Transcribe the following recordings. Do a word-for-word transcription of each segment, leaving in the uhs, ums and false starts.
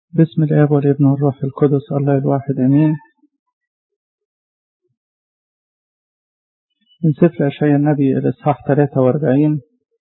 بسم الآب والابن والروح القدس الله الواحد آمين. من سفر أشعياء النبي الإصحاح ثلاثة وأربعين.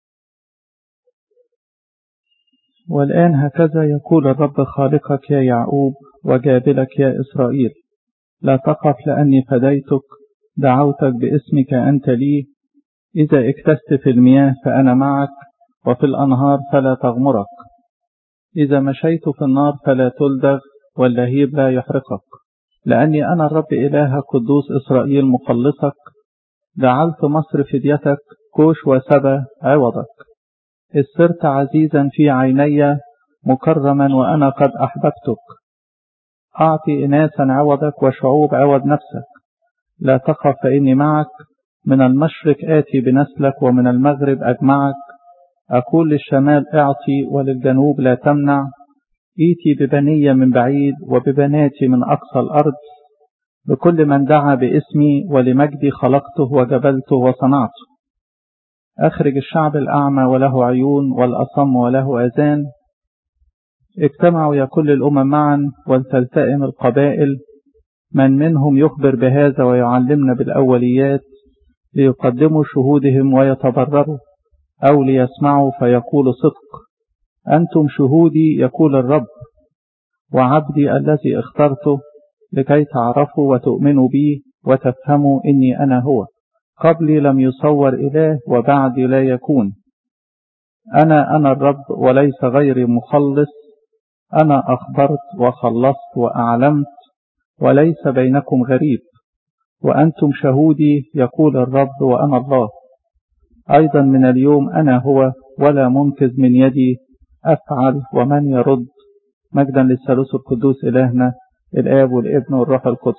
والآن هكذا يقول الرب خالقك يا يعقوب وجابلك يا إسرائيل، لا تخف لأني فديتك، دعوتك باسمك أنت لي. إذا اكتست في المياه فأنا معك، وفي الأنهار فلا تغمرك. إذا مشيت في النار فلا تلدغ، واللهيب لا يحرقك، لأني أنا الرب إلهك قدوس إسرائيل مخلصك. جعلت مصر فديتك، كوش وسبا عوضك. إذ صرت عزيزا في عيني مكرما وأنا قد أحببتك. أعطي إناسا عوضك وشعوب عوض نفسك. لا تخف فإني معك، من المشرق آتي بنسلك ومن المغرب أجمعك. أقول للشمال اعطي وللجنوب لا تمنع. إيتي ببنية من بعيد وببناتي من أقصى الأرض. بكل من دعا باسمي ولمجدي خلقته وجبلته وصنعته. أخرج الشعب الأعمى وله عيون والأصم وله آذان. اجتمعوا يا كل الأمم معا ولتلتئم القبائل، من منهم يخبر بهذا ويعلمنا بالأوليات، ليقدموا شهودهم ويتبرروا، أو ليسمعوا فيقول صدق. أنتم شهودي يقول الرب، وعبدي الذي اخترته، لكي تعرفوا وتؤمنوا بي وتفهموا إني أنا هو. قبلي لم يصور إله وبعدي لا يكون. أنا أنا الرب وليس غيري مخلص. أنا أخبرت وخلصت وأعلمت، وليس بينكم غريب. وأنتم شهودي يقول الرب وأنا الله. أيضا من اليوم أنا هو، ولا منقذ من يدي أفعل ومن يرد. مجدا للثالوث القدوس إلهنا الآب والابن والروح القدس.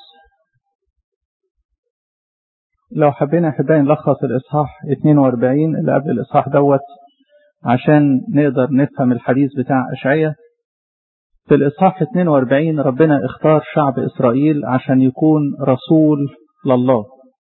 لو حبينا أحبائي نلخص الإصحاح اثنين وأربعين اللي قبل الإصحاح دوت عشان نقدر نفهم الحديث بتاع أشعياء. في الإصحاح اثنين وأربعين ربنا اختار شعب إسرائيل عشان يكون رسول لله،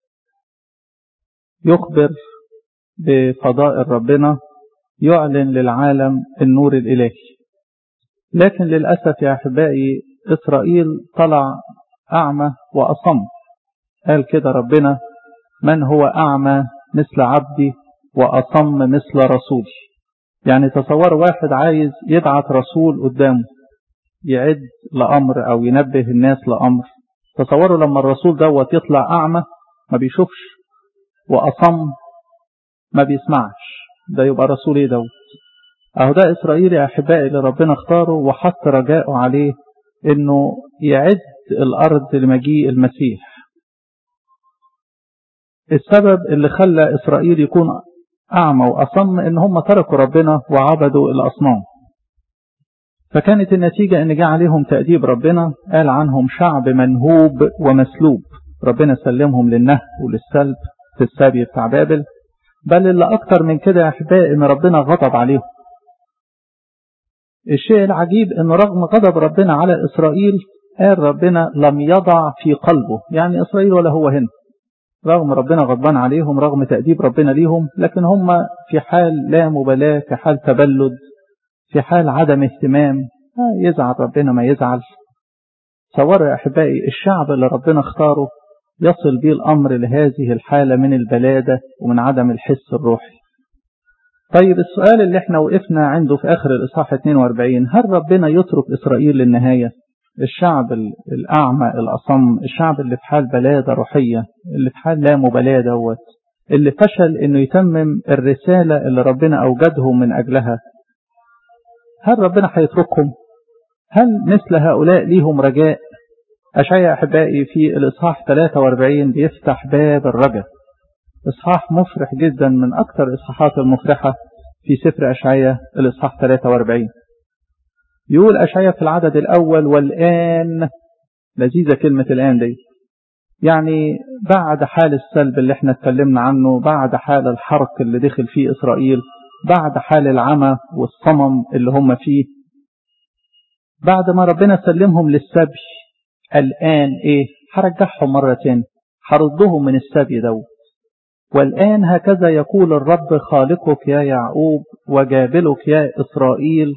يخبر بفضائل ربنا، يعلن للعالم النور الإلهي. لكن للأسف يا أحبائي إسرائيل طلع أعمى وأصم. قال كده ربنا: من هو أعمى مثل عبدي وأصم مثل رسولي. يعني تصور واحد عايز يبعت رسول قدامه يعد لأمر أو ينبه الناس لأمر. تصوروا لما الرسول دوت يطلع أعمى ما بيشوفش وأصم ما بيسمعش، ده يبقى رسول ايه دوت؟ اهو ده إسرائيل يا أحبائي اللي ربنا اختاره وحط رجاءه عليه انه يعد الأرض لمجيء المسيح. السبب اللي خلى إسرائيل يكون أعمى وأصم إن هم تركوا ربنا وعبدوا الأصنام. فكانت النتيجة إن جاء عليهم تأديب ربنا، قال عنهم شعب منهوب ومسلوب. ربنا سلمهم للنهب وللسلب في السبي بتاع بابل. بل اللي أكتر من كده يا أحبائي إن ربنا غضب عليهم. الشيء العجيب إن رغم غضب ربنا على إسرائيل قال ربنا لم يضع في قلبه، يعني إسرائيل ولا هو هنا. رغم ربنا غضبان عليهم، رغم تأديب ربنا ليهم، لكن هم في حال لا مبالاة، في حال تبلد، في حال عدم اهتمام. يزعل ربنا ما يزعل. تصوروا يا أحبائي الشعب اللي ربنا اختاره يصل به الأمر لهذه الحالة من البلادة ومن عدم الحس الروحي. طيب السؤال اللي احنا وقفنا عنده في آخر الإصحاح اثنين وأربعين، هل ربنا يترك إسرائيل للنهاية؟ الشعب الأعمى الأصم، الشعب اللي في حال بلادة روحية، اللي في حال لا مبالاة دوت، اللي فشل انه يتمم الرسالة اللي ربنا أوجدهم من أجلها، هل ربنا هيتركهم؟ هل مثل هؤلاء ليهم رجاء؟ أشعياء أحبائي في الإصحاح ثلاثة وأربعين بيفتح باب الرجاء. إصحاح مفرح جدا، من أكثر الإصحاحات المفرحة في سفر أشعياء الإصحاح ثلاثة وأربعين. يقول أشعياء في العدد الأول: والآن. لذيذة كلمة الآن دي، يعني بعد حال السلب اللي احنا اتكلمنا عنه، بعد حال الحرق اللي دخل فيه إسرائيل، بعد حال العمى والصمم اللي هم فيه، بعد ما ربنا سلمهم للسبي، الآن ايه؟ هرجعهم مرة تاني، هردهم من السبي دوت. والآن هكذا يقول الرب خالقك يا يعقوب وجابلك يا إسرائيل،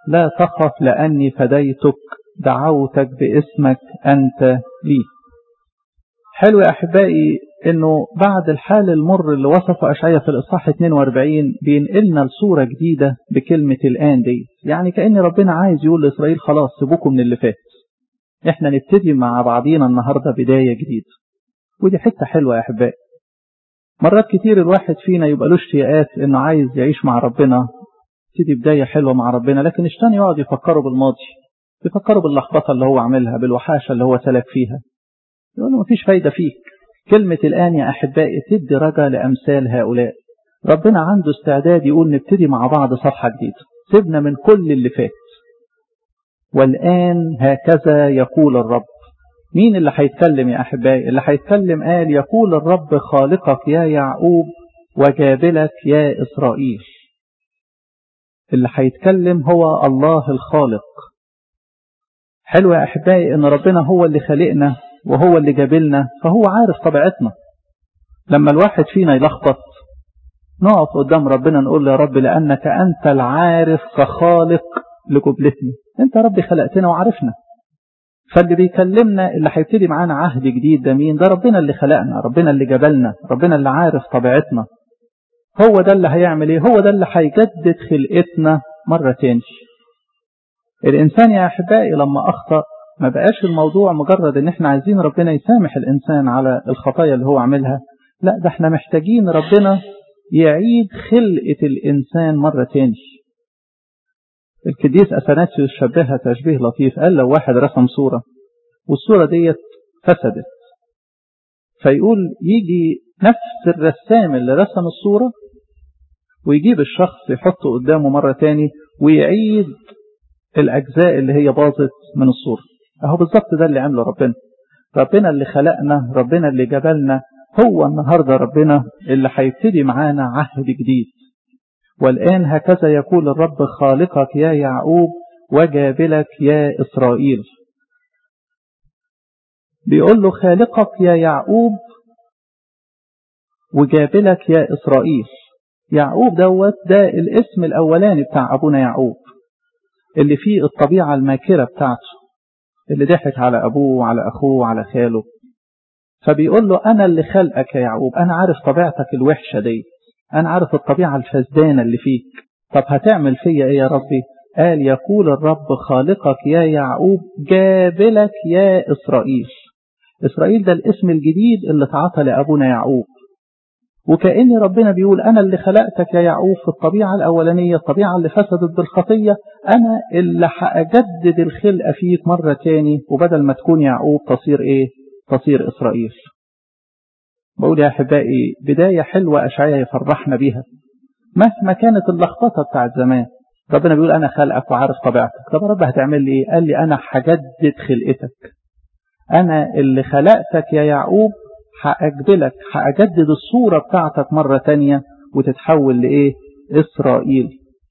لا تخف لأني فديتك دعوتك باسمك أنت لي. حلو يا أحبائي إنه بعد الحال المر اللي وصفه أشعياء في الإصحاح اثنين وأربعين بينقلنا لصورة جديدة بكلمة الآن دي. يعني كأن ربنا عايز يقول لإسرائيل خلاص سيبوكم من اللي فات، إحنا نبتدي مع بعضينا النهاردة بداية جديدة. ودي حتة حلوة يا أحبائي. مرات كتير الواحد فينا يبقى له اشتياقات إنه عايز يعيش مع ربنا، تبتدي بداية حلوة مع ربنا، لكن الشيطان يقعد يفكروا بالماضي، يفكروا باللخبطة اللي هو عملها، بالوحاشة اللي هو سلك فيها، يقول له مفيش فايدة فيك. كلمة الآن يا أحبائي تدي رجا لأمثال هؤلاء. ربنا عنده استعداد يقول نبتدي مع بعض صفحة جديدة، سيبنا من كل اللي فات. والآن هكذا يقول الرب. مين اللي هيتكلم يا أحبائي؟ اللي هيتكلم قال يقول الرب خالقك يا يعقوب وجابلك يا إسرائيل. اللي هيتكلم هو الله الخالق. حلو يا أحبائي إن ربنا هو اللي خلقنا وهو اللي جابلنا، فهو عارف طبيعتنا. لما الواحد فينا يلخبط نقف قدام ربنا نقول له يا رب لأنك أنت العارف كخالق لجبلتنا، أنت ربي خلقتنا وعارفنا. فاللي بيكلمنا اللي هيبتدي معانا عهد جديد ده مين؟ ده ربنا اللي خلقنا، ربنا اللي جبلنا، ربنا اللي عارف طبيعتنا. هو ده اللي هيعمل ايه؟ هو ده اللي هيجدد خلقتنا مرة تاني. الإنسان يا أحبائي لما أخطأ ما بقاش الموضوع مجرد ان احنا عايزين ربنا يسامح الإنسان على الخطايا اللي هو عملها، لا ده احنا محتاجين ربنا يعيد خلقة الإنسان مرة تاني. القديس أثناسيوس شبهها تشبيه لطيف، قال لو واحد رسم صورة والصورة ديت فسدت، فيقول يجي نفس الرسام اللي رسم الصورة ويجيب الشخص يحطه قدامه مرة تاني ويعيد الأجزاء اللي هي باظت من الصورة. أهو بالظبط ده اللي عمله ربنا. ربنا اللي خلقنا، ربنا اللي جبلنا، هو النهاردة ربنا اللي هيبتدي معانا عهد جديد. والآن هكذا يقول الرب خالقك يا يعقوب وجابلك يا إسرائيل. بيقول له خالقك يا يعقوب وجابلك يا إسرائيل. يعقوب دوت ده الاسم الأولاني بتاع أبونا يعقوب اللي فيه الطبيعة الماكرة بتاعته، اللي ضحك على أبوه وعلى أخوه وعلى خاله. فبيقول له أنا اللي خلقك يا يعقوب، أنا عارف طبيعتك الوحشة دي، أنا عارف الطبيعة الفسدانة اللي فيك. طب هتعمل فيا إيه يا ربي؟ قال يقول الرب خالقك يا يعقوب جابلك يا إسرائيل. إسرائيل ده الاسم الجديد اللي اتعطى لأبونا يعقوب. وكأن ربنا بيقول أنا اللي خلقتك يا يعقوب في الطبيعة الأولانية، الطبيعة اللي فسدت بالخطية، أنا اللي هأجدد الخلقة فيك مرة تاني، وبدل ما تكون يعقوب تصير إيه؟ تصير إسرائيل. بقول يا أحبائي بداية حلوة أشعياء يفرحنا بيها مهما كانت اللخبطة بتاعت زمان. ربنا بيقول أنا خلقك وعارف طبيعتك. طب رب هتعمل لي إيه؟ قال لي أنا هجدد خلقتك، أنا اللي خلقتك يا يعقوب هأجبلك، هأجدد الصورة بتاعتك مرة تانية وتتحول لإيه؟ إسرائيل.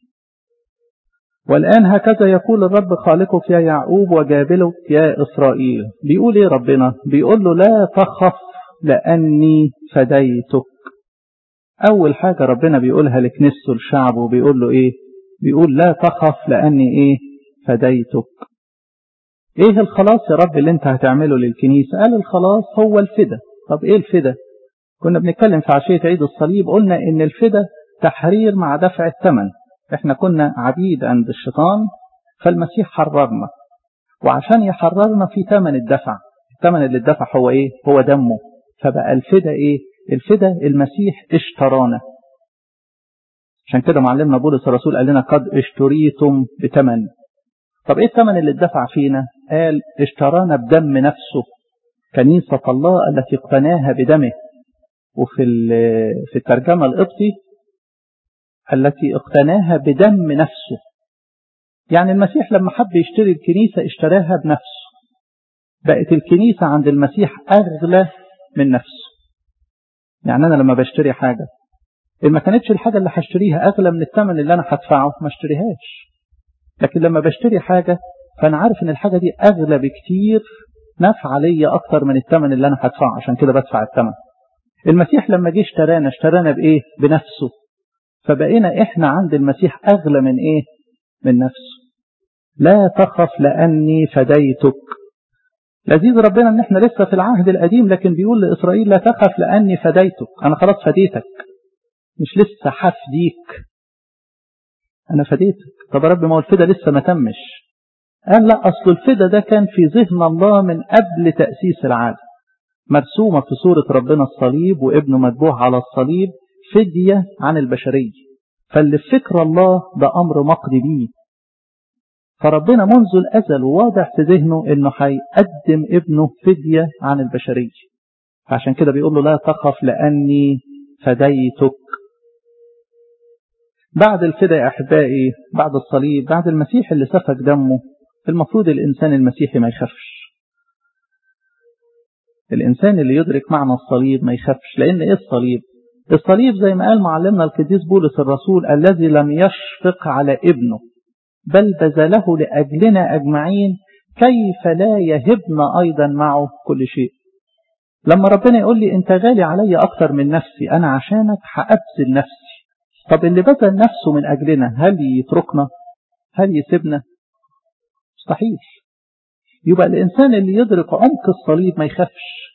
والآن هكذا يقول الرب خالقك يا يعقوب وجابلك يا إسرائيل. بيقول إيه ربنا؟ بيقول له لا تخف لأني فديتك. أول حاجة ربنا بيقولها لكنيسته الشعب وبيقول له إيه؟ بيقول لا تخف لأني إيه؟ فديتك. إيه الخلاص يا رب اللي أنت هتعمله للكنيسة؟ قال الخلاص هو الفدا. طب إيه الفدا؟ كنا بنتكلم في عشية عيد الصليب، قلنا إن الفدا تحرير مع دفع الثمن. إحنا كنا عبيد عند الشيطان، فالمسيح حررنا، وعشان يحررنا في ثمن الدفع. الثمن اللي الدفع هو إيه؟ هو دمه. فبقى الفدا إيه؟ الفدا المسيح اشترانا. عشان كده معلمنا بولس الرسول قال لنا قد اشتريتم بثمن. طب إيه الثمن اللي اتدفع فينا؟ قال اشترانا بدم نفسه، كنيسة الله التي اقتناها بدمه. وفي في الترجمة القبطي التي اقتناها بدم نفسه. يعني المسيح لما حب يشتري الكنيسة اشتراها بنفسه، بقت الكنيسة عند المسيح أغلى من نفسه. يعني أنا لما بشتري حاجة إن ما كانتش الحاجة اللي هشتريها أغلى من الثمن اللي أنا هدفعه ما اشتريهاش. لكن لما بشتري حاجة فأنا عارف إن الحاجة دي أغلى بكتير، نفع لي أكتر من الثمن اللي أنا هدفعه، عشان كده بدفع الثمن. المسيح لما جه اشترانا اشترانا بإيه؟ بنفسه. فبقينا إحنا عند المسيح أغلى من إيه؟ من نفسه. لا تخف لأني فديتك. لذيذ ربنا ان احنا لسه في العهد القديم، لكن بيقول لإسرائيل لا تخف لأني فديتك. أنا خلاص فديتك، مش لسه حفديك، أنا فديتك. طب يا رب ما هو الفدا لسه ما تمش. قال لا، أصل الفدا ده كان في ذهن الله من قبل تأسيس العالم، مرسومة في صورة ربنا الصليب وابنه مذبوح على الصليب فدية عن البشرية. فاللي في فكر الله ده أمر مقضي بيه. فربنا منذ الأزل واضح في ذهنه إنه هيقدم ابنه فدية عن البشرية. فعشان كده بيقول له لا تخف لأني فديتك. بعد الفدا يا أحبائي، بعد الصليب، بعد المسيح اللي سفك دمه، المفروض الإنسان المسيحي ما يخافش. الإنسان اللي يدرك معنى الصليب ما يخافش. لأن إيه الصليب؟ الصليب زي ما قال معلمنا القديس بولس الرسول: الذي لم يشفق على ابنه بل بذله لأجلنا أجمعين كيف لا يهبنا أيضا معه كل شيء. لما ربنا يقول لي أنت غالي علي أكتر من نفسي، أنا عشانك هأبذل نفسي. طب اللي بذل نفسه من أجلنا هل يتركنا؟ هل يسيبنا؟ مستحيل. يبقى الإنسان اللي يدرك عمق الصليب ما يخافش.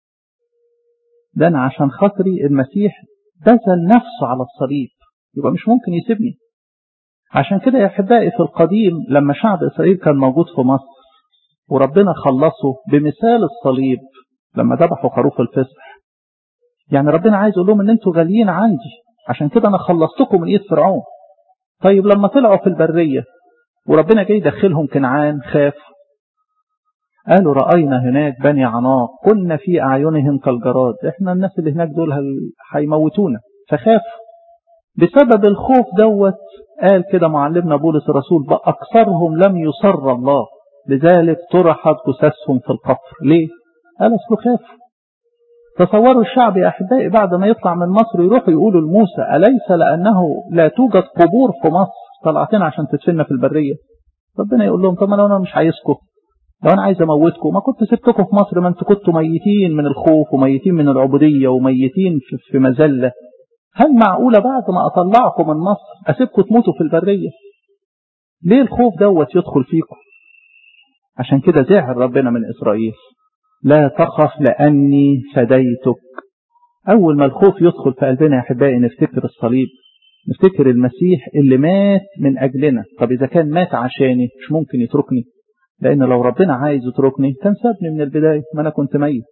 ده أنا عشان خاطري المسيح بذل نفسه على الصليب، يبقى مش ممكن يسيبني. عشان كده يا أحبائي في القديم لما شعب إسرائيل كان موجود في مصر وربنا خلصه بمثال الصليب لما ذبحوا خروف الفصح، يعني ربنا عايز يقول لهم ان انتوا غاليين عندي، عشان كده انا خلصتكم من ايد فرعون. طيب لما طلعوا في البرية وربنا جاي يدخلهم كنعان خافوا، قالوا رأينا هناك بني عناق كنا في أعينهم كالجراد، احنا الناس اللي هناك دول هيموتونا، فخافوا. بسبب الخوف دوت قال كده معلمنا بولس الرسول: بأكثرهم لم يصر الله لذلك طرحت جثثهم في القفر. ليه؟ قال اصله خافوا. تصوروا الشعب يا أحبائي بعد ما يطلع من مصر يروحوا يقولوا لموسى: أليس لأنه لا توجد قبور في مصر طلعتنا عشان تدفننا في البرية؟ ربنا يقول لهم: طب لو أنا مش عايزكم، لو أنا عايز أموتكم ما كنت سبتكم في مصر، ما أنتوا كنتوا ميتين من الخوف وميتين من العبودية وميتين في مذلة. هل معقولة بعد ما أطلعكم من مصر أسيبكم تموتوا في البرية؟ ليه الخوف دوت يدخل فيكم؟ عشان كده زعل ربنا من إسرائيل: لا تخف لأني فديتك. أول ما الخوف يدخل في قلبنا يا أحبائي نفتكر الصليب، نفتكر المسيح اللي مات من أجلنا. طب إذا كان مات عشاني مش ممكن يتركني، لأن لو ربنا عايز يتركني كان سابني من البداية، ما أنا كنت ميت.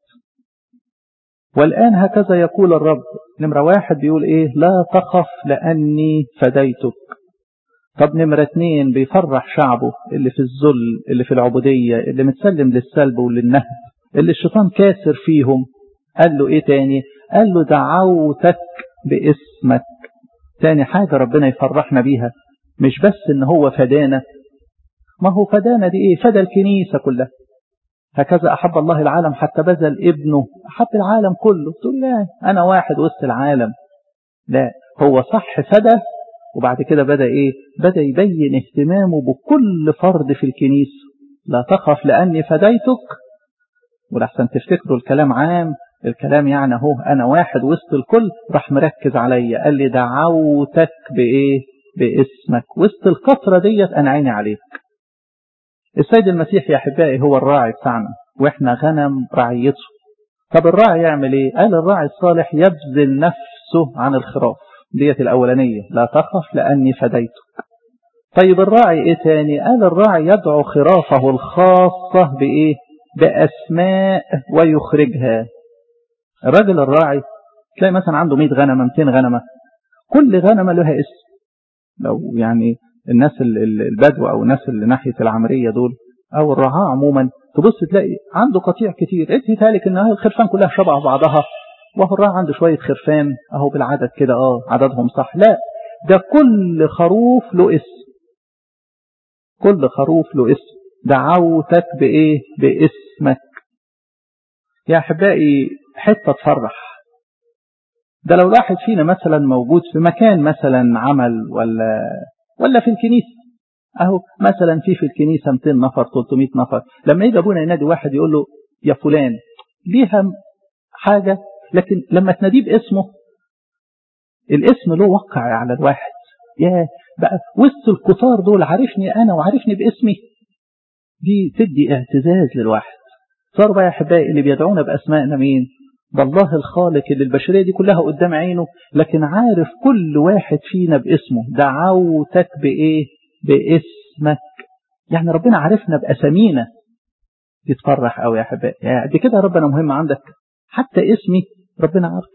والآن هكذا يقول الرب. نمرة واحد بيقول إيه؟ لا تخف لأني فديتك. طب نمرة اتنين بيفرح شعبه اللي في الذل، اللي في العبودية، اللي متسلم للسلب وللنهب، اللي الشيطان كاسر فيهم. قال له إيه تاني؟ قال له دعوتك باسمك. تاني حاجة ربنا يفرحنا بيها مش بس إن هو فدانا، ما هو فدانا دي إيه؟ فدى الكنيسة كلها. هكذا أحب الله العالم حتى بذل ابنه، أحب العالم كله. تقول لا أنا واحد وسط العالم، لا، هو صح فدى، وبعد كده بدأ إيه؟ بدأ يبين اهتمامه بكل فرد في الكنيسة. لا تخف لأني فديتك. ولحسن تفتكروا الكلام عام، الكلام يعني هو أنا واحد وسط الكل، راح مركز عليا، قال لي دعوتك بإيه؟ باسمك. وسط الكثرة ديت أنا عيني عليك. السيد المسيح يا أحبائي هو الراعي بتاعنا وإحنا غنم رعيته. طب الراعي يعمل إيه؟ قال الراعي الصالح يبذل نفسه عن الخراف. ديت الأولانية لا تخف لأني فديتك. طيب الراعي إيه تاني؟ قال الراعي يدعو خرافه الخاصة بإيه؟ بأسماء ويخرجها. الراجل الراعي تلاقي مثلا عنده مئة غنمة مئتين غنمة، كل غنمة لها اسم. لو يعني الناس البدو أو الناس اللي ناحية العمرية دول أو الرعاة عموما تبص تلاقي عنده قطيع كتير، انت تالك إنها الخرفان كلها شبه بعضها، وهو الراعي عنده شوية خرفان أهو بالعدد كده اه عددهم صح. لا، ده كل خروف له اسم، كل خروف له اسم. دعوتك بإيه؟ باسمك. يا أحبائي حتة تفرح. ده لو واحد فينا مثلا موجود في مكان مثلا عمل ولا ولا في الكنيسة اهو مثلا في في الكنيسة مئتين نفر ثلاثمئة نفر، لما يجي ابونا ينادي واحد يقول له يا فلان، ليها حاجة، لكن لما تناديه باسمه الاسم له وقع على الواحد. يا بقى وسط الكتار دول عارفني أنا وعارفني باسمي، دي تدي اعتزاز للواحد. صار بقى يا أحبائي اللي بيدعونا بأسمائنا مين؟ ده الله الخالق اللي البشرية دي كلها قدام عينه، لكن عارف كل واحد فينا باسمه. دعوتك بإيه؟ باسمك. يعني ربنا عارفنا بأسامينا. تتفرح قوي يا أحبائي، يعني دي كده ربنا مهم عندك، حتى اسمي ربنا عارف.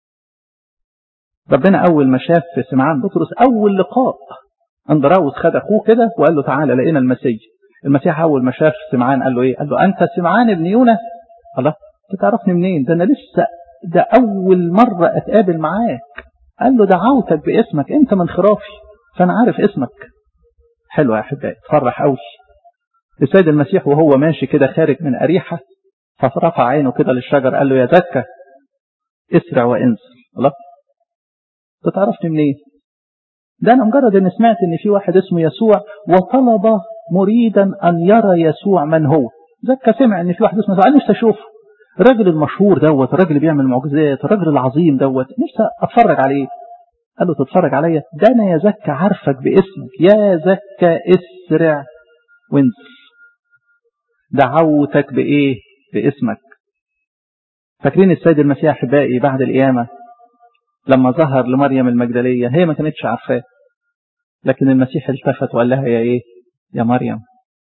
ربنا أول ما شاف في سمعان بطرس أول لقاء، أندراوس خد أخوه كده وقال له تعالى لقينا المسيح. المسيح أول ما شاف سمعان قال له إيه؟ قال له أنت سمعان ابن يونا؟ الله، أنت تعرفني منين؟ ده أنا لسه ده أول مرة أتقابل معاك. قال له دعوتك باسمك، أنت من خرافي فأنا عارف اسمك. حلو يا أحبائي، تفرح قوي. السيد المسيح وهو ماشي كده خارج من أريحة، فرفع عينه كده للشجر قال له يا زكا اسرع وانزل. الله، أنت تعرفني منين؟ ده أنا مجرد أن سمعت أن في واحد اسمه يسوع وطلب مريدا أن يرى يسوع من هو. زكا سمع أن في واحد اسمه يسوع، أنا نفسي أشوفه، الراجل المشهور دوت، الراجل اللي بيعمل معجزات، الراجل العظيم دوت، نفسي أتفرج عليه. قال له تتفرج عليا؟ ده أنا يا زكا عارفك باسمك، يا زكا اسرع وانزل. دعوتك بإيه؟ باسمك. فاكرين السيد المسيح أحبائي بعد القيامة لما ظهر لمريم المجدلية، هي ما كانتش عارفاه، لكن المسيح التفت وقال لها يا إيه؟ يا مريم.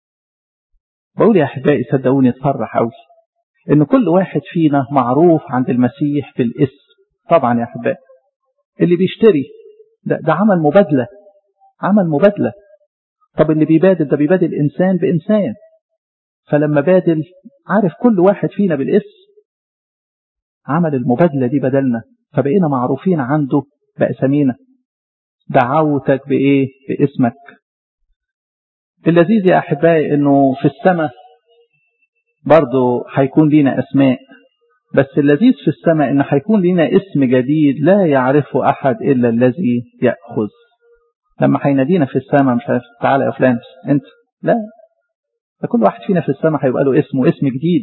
بقول يا أحبائي صدقوني تفرح قوي إن كل واحد فينا معروف عند المسيح بالاسم. طبعا يا أحبائي اللي بيشتري ده, ده عمل مبادلة، عمل مبادلة. طب اللي بيبادل ده بيبادل إنسان بإنسان، فلما بادل عارف كل واحد فينا بالاسم، عمل المبادلة دي بدلنا، فبقينا معروفين عنده بأسامينا. دعوتك بإيه؟ باسمك. اللذيذ يا أحبائي إنه في السماء برضو هيكون لنا أسماء، بس اللذيذ في السماء إنه هيكون لنا اسم جديد لا يعرفه أحد إلا الذي يأخذ. لما هينادينا في السماء مش عارف تعالى يا فلان أنت، لا، فكل واحد فينا في السماء هيبقى له اسمه، اسم جديد.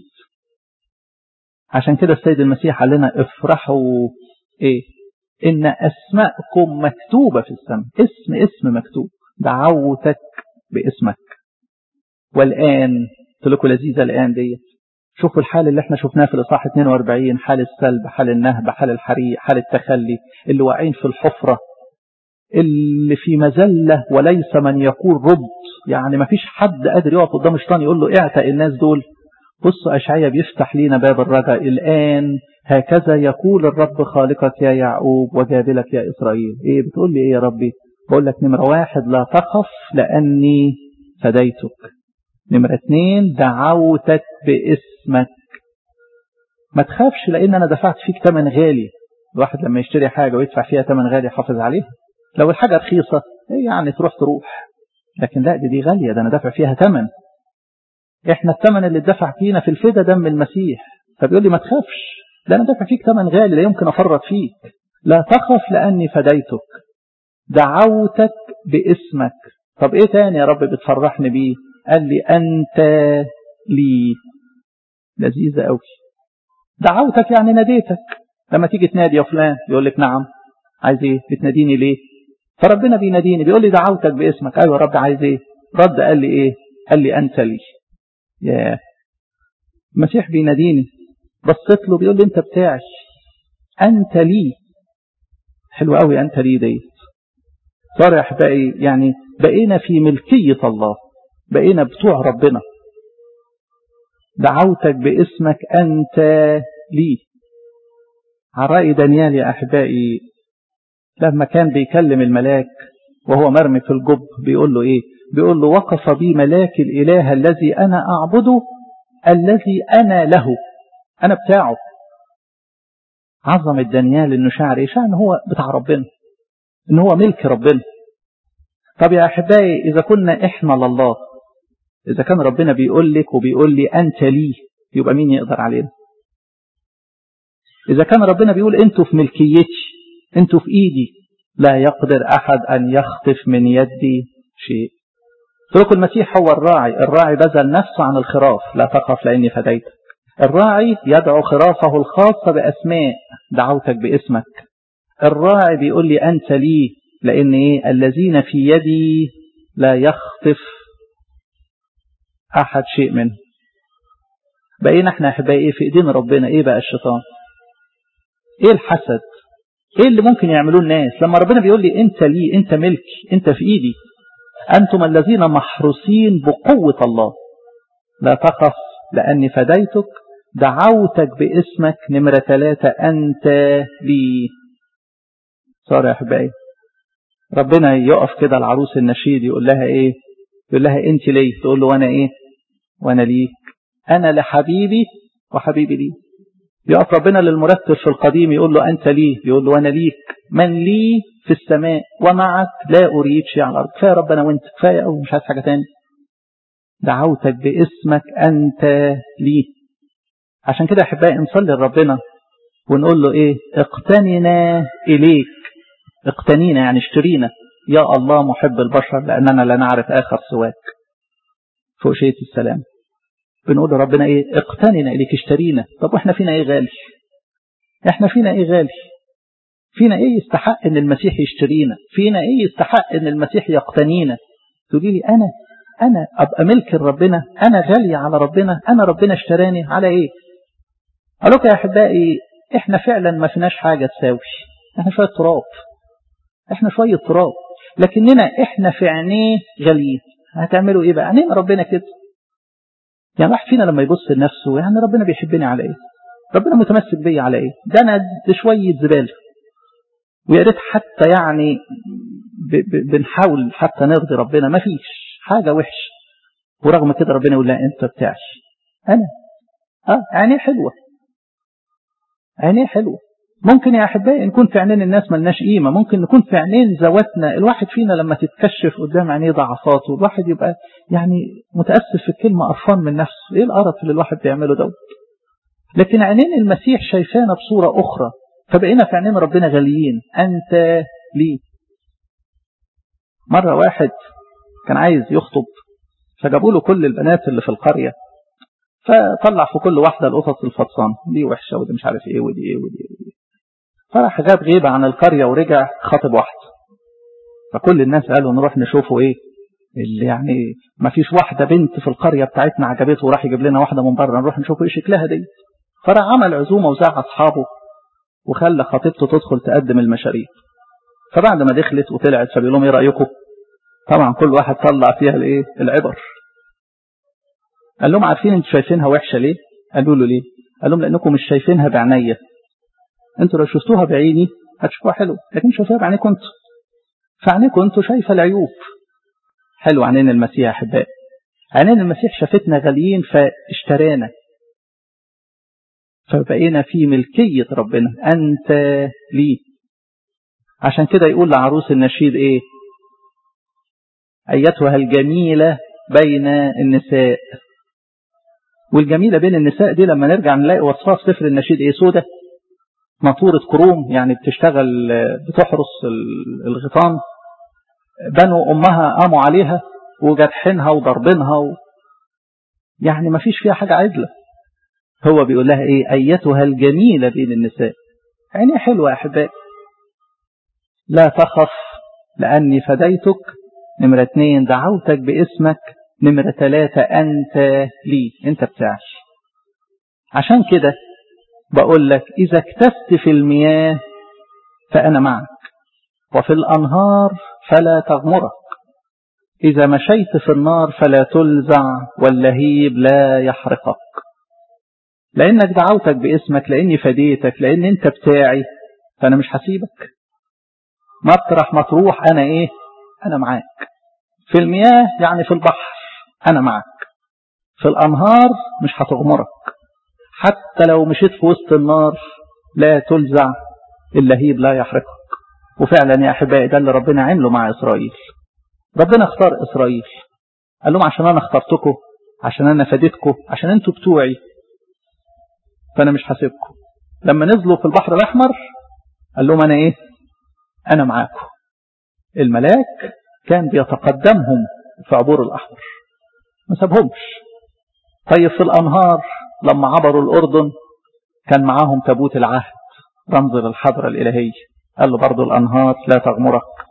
عشان كده السيد المسيح قال لنا افرحوا إيه؟ إن أسماءكم مكتوبة في السماء. اسم اسم مكتوب. دعوتك باسمك. والآن قلت لكم لذيذة الآن دي، شوفوا الحال اللي احنا شفناه في الإصحاح اثنين وأربعين، حال السلب، حال النهب، حال الحريق، حال التخلي، اللي واقعين في الحفرة، اللي في مذلة وليس من يقول رد، يعني ما فيش حد قادر يقف قدام الشيطان يقول له اعتق الناس دول. بصوا أشعياء بيفتح لينا باب الرجاء. الآن هكذا يقول الرب خالقك يا يعقوب وجابلك يا إسرائيل. ايه بتقول لي ايه يا ربي؟ بقول لك نمرة واحد لا تخف لأني فديتك. نمرة اثنين دعوتك باسمك. ما تخافش لأن أنا دفعت فيك ثمن غالي. الواحد لما يشتري حاجة ويدفع فيها ثمن غالي يحافظ عليها. لو الحاجة رخيصة يعني تروح تروح، لكن لا دي, دي غالية، ده أنا دفع فيها ثمن. إحنا الثمن اللي دفع فينا في الفدا دم المسيح. فبيقول لي ما تخافش، ده أنا دفع فيك ثمن غالي لا يمكن أفرط فيك. لا تخف لأني فديتك. دعوتك باسمك. طب إيه تاني يا رب بتفرحني بيه؟ قال لي أنت لي. لذيذة قوي. دعوتك يعني ناديتك. لما تيجي تنادي يا فلان يقول لك نعم، عايز ايه؟ بتناديني ليه؟ فربنا بيناديني بيقول لي دعوتك باسمك. ايوه يا رب عايز ايه؟ رد قال لي ايه؟ قال لي أنت لي. يا المسيح بيناديني، بصيت له بيقول لي أنت بتاعي، أنت لي. حلو قوي أنت لي دي. صار يا أحبائي يعني بقينا في ملكية الله، بقينا بتوع ربنا. دعوتك باسمك أنت لي. على رأي دانيال يا أحبائي لما كان بيكلم الملاك وهو مرمي في الجب بيقول له إيه؟ بيقول له وقف بي ملاك الإله الذي أنا أعبده الذي أنا له، أنا بتاعه. عظمة دانيال إنه شاعر إيه؟ شاعر إنه هو بتاع ربنا، إنه هو ملك ربنا. طب يا أحبائي إذا كنا إحنا لله، إذا كان ربنا بيقول لك وبيقول لي أنت لي، يبقى مين يقدر علينا؟ إذا كان ربنا بيقول أنتوا في ملكيتي، أنتوا في إيدي، لا يقدر أحد أن يخطف من يدي شيء. ترك المسيح هو الراعي. الراعي بذل نفسه عن الخراف. لا تخف لأني فديتك. الراعي يدعو خرافه الخاصة بأسماء. دعوتك باسمك. الراعي بيقول لي أنت لي، لأن إيه؟ الذين في يدي لا يخطف أحد شيء منه. بقينا احنا أحبائي إيه في إيدين ربنا؟ إيه بقى الشيطان؟ إيه الحسد؟ إيه اللي ممكن يعملوه الناس لما ربنا بيقول لي أنت لي، أنت ملكي، أنت في إيدي، أنتم الذين محروسين بقوة الله، لا تخف لأني فديتك، دعوتك باسمك، نمرة ثلاثة أنت لي. صار يا أحبائي ربنا يقف كده العروس النشيد يقول لها إيه؟ يقول لها أنت لي، تقول له وأنا إيه؟ وأنا ليك، أنا لحبيبي وحبيبي لي. يقف ربنا للمرتل في القديم يقول له أنت لي، يقول له وأنا ليك، من لي في السماء ومعك لا أريد شيء على الأرض. كفاية ربنا وأنت، كفاية أو مش عايز حاجة تاني. دعوتك باسمك أنت لي. عشان كده أحبائي نصلي لربنا ونقول له إيه؟ اقتننا إليك، اقتنينا يعني اشترينا يا الله محب البشر، لأننا لا نعرف آخر سواك. فوق شيء السلام بنقول لربنا إيه؟ اقتننا إليك، اشترينا. طب وإحنا فينا إيه غالي؟ إحنا فينا إيه غالي؟ فينا إيه يستحق إن المسيح يشترينا؟ فينا إيه يستحق إن المسيح يقتنينا؟ تقولي لي أنا أنا أبقى ملك ربنا، أنا غالي على ربنا، أنا ربنا اشتراني على إيه؟ قال لك يا أحبائي إحنا فعلا ما فيناش حاجة تساوي، إحنا شوية تراب، إحنا شوية تراب، لكننا إحنا في عينيه غاليين. هتعملوا إيه بقى؟ عينين ربنا كده. يعني واحد فينا لما يبص لنفسه يعني ربنا بيحبني على إيه؟ ربنا متمسك بي على إيه؟ ده أنا ده شوية زبالة، ويا ريت حتى يعني بنحاول حتى نرضي ربنا، ما فيش حاجة وحش، ورغم كده ربنا يقول لا أنت بتاعي أنا. آه عينيه حلوة، عينيه حلوة. ممكن يا أحبائي نكون في عينين الناس ملناش قيمة، ممكن نكون في عينين ذواتنا. الواحد فينا لما تتكشف قدام عينيه ضعفاته الواحد يبقى يعني متأسف في الكلمة، قرفان من نفسه، إيه القرف اللي الواحد بيعمله دوت. لكن عينين المسيح شايفانا بصورة أخرى، فبقينا في عينين ربنا غاليين. أنت لي. مرة واحد كان عايز يخطب، فجابوا له كل البنات اللي في القرية، فطلع في كل واحدة القطط الفطسان، دي وحشة ودي مش عارف ايه ودي ايه ودي ايه. فراح جاب غيبة عن القرية ورجع خاطب واحدة. فكل الناس قالوا نروح نشوفه ايه اللي يعني ما فيش واحدة بنت في القرية بتاعتنا عجبته، وراح يجيب لنا واحدة من بره نروح نشوفه ايه شكلها دي. فراح عمل عزومة وزع أصحابه وخلى خطيبته تدخل تقدم المشاريب. فبعد ما دخلت وطلعت فبيقول لهم ايه رأيكم؟ طبعا كل واحد طلع فيها الايه العبر. قال لهم عارفين انتوا شايفينها وحشة ليه؟ قالوا له ليه؟ قال لهم لأنكم مش شايفينها بعناية. انتوا لو شفتوها بعيني هتشوفوها حلو، لكن شايفينها بعينيكم انتوا، فعنيكم انتوا شايفة العيوب. حلو عينين المسيح يا أحبائي، عينين المسيح شافتنا غاليين فاشترانا، فبقينا في ملكية ربنا. أنت لي. عشان كده يقول لعروس النشيد ايه؟ أيتها الجميلة بين النساء. والجميلة بين النساء دي لما نرجع نلاقي وصفها في سفر النشيد ايه؟ سودة مطورة كروم، يعني بتشتغل بتحرس الغيطان، بنوا أمها قاموا عليها وجرحينها وضربينها و... يعني ما فيش فيها حاجة عدلة. هو بيقول لها ايه؟ أيتها الجميلة بين النساء. عينيه حلوة يا أحبائي. لا تخف لأني فديتك، نمرة اتنين دعوتك باسمك، نمرة ثلاثة أنت لي، أنت بتاعي. عشان كده بقول لك إذا اكتست في المياه فأنا معك، وفي الأنهار فلا تغمرك، إذا مشيت في النار فلا تلزع، واللهيب لا يحرقك. لأنك دعوتك باسمك، لأني فديتك، لأن أنت بتاعي، فأنا مش هسيبك. مطرح ما تروح أنا إيه؟ أنا معاك. في المياه يعني في البحر أنا معك، في الأنهار مش هتغمرك، حتى لو مشيت في وسط النار لا تلزع، اللهيب لا يحرقك. وفعلا يا أحبائي ده اللي ربنا عمله مع إسرائيل. ربنا اختار إسرائيل، قال لهم عشان أنا اخترتكم، عشان أنا فديتكم، عشان أنتوا بتوعي، فأنا مش هسيبكم. لما نزلوا في البحر الأحمر قال لهم أنا إيه؟ أنا معاكم. الملاك كان بيتقدمهم في عبور الأحمر، ما سابهمش. طيب في الأنهار لما عبروا الأردن كان معاهم تابوت العهد رمز للحضرة الإلهية، قال له برضو الأنهار لا تغمرك.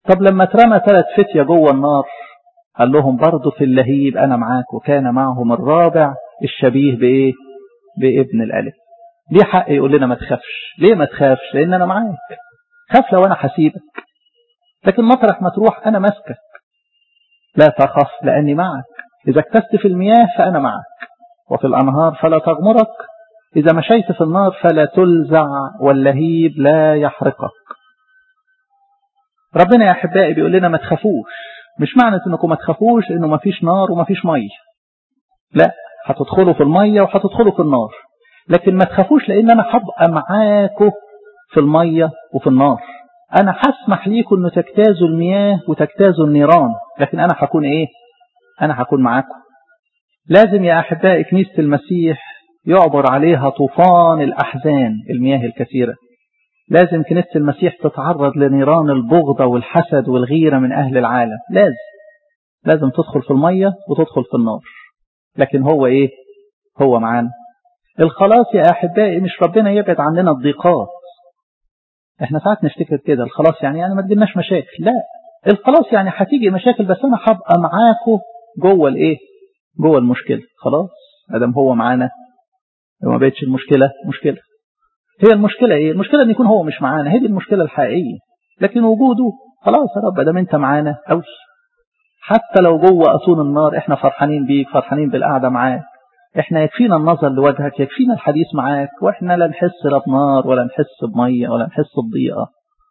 طب لما اترمى ثلاث فتية جوه النار قال لهم برضه في اللهيب أنا معاك، وكان معهم الرابع الشبيه بإيه؟ بابن الألف. ليه حق يقول لنا ما تخافش؟ ليه ما تخافش؟ لأن أنا معاك. خاف لو أنا حسيبك، لكن مطرح ما تروح أنا ماسكك. لا تخف لأني معك، إذا اكتست في المياه فأنا معك، وفي الأنهار فلا تغمرك، إذا مشيت في النار فلا تلزع، واللهيب لا يحرقك. ربنا يا أحبائي بيقول لنا ما تخافوش. مش معنى إنكم ما تخافوش إنه ما فيش نار وما فيش مية، لا، هتدخلوا في المية وهتدخلوا في النار، لكن ما تخافوش لأن أنا هبقى معاكم في المية وفي النار. أنا هسمح ليكم إنه تجتازوا المياه وتجتازوا النيران، لكن أنا هكون إيه؟ أنا هكون معاكم. لازم يا أحبائي كنيسة المسيح يعبر عليها طوفان الأحزان، المياه الكثيرة. لازم كنيسة المسيح تتعرض لنيران البغضة والحسد والغيرة من أهل العالم. لازم لازم تدخل في المية وتدخل في النار، لكن هو إيه؟ هو معانا. الخلاص يا أحبائي مش ربنا يبعد عننا الضيقات. احنا ساعات نفتكر كده الخلاص يعني يعني ما تجيلناش مشاكل. لا، الخلاص يعني هتيجي مشاكل بس أنا هبقى معاكم جوه الإيه؟ جوه المشكلة. خلاص أدم هو معانا وما بقتش المشكلة مشكلة. هي المشكلة إيه؟ المشكلة أن يكون هو مش معانا، هي دي المشكلة الحقيقية. لكن وجوده خلاص يا رب أدم أنت معانا أوي. حتى لو جوه أصول النار احنا فرحانين بيك، فرحانين بالقعدة معاك. احنا يكفينا النظر لوجهك، يكفينا الحديث معاك، واحنا لا نحس لا بنار ولا نحس بمية ولا نحس بضيقة.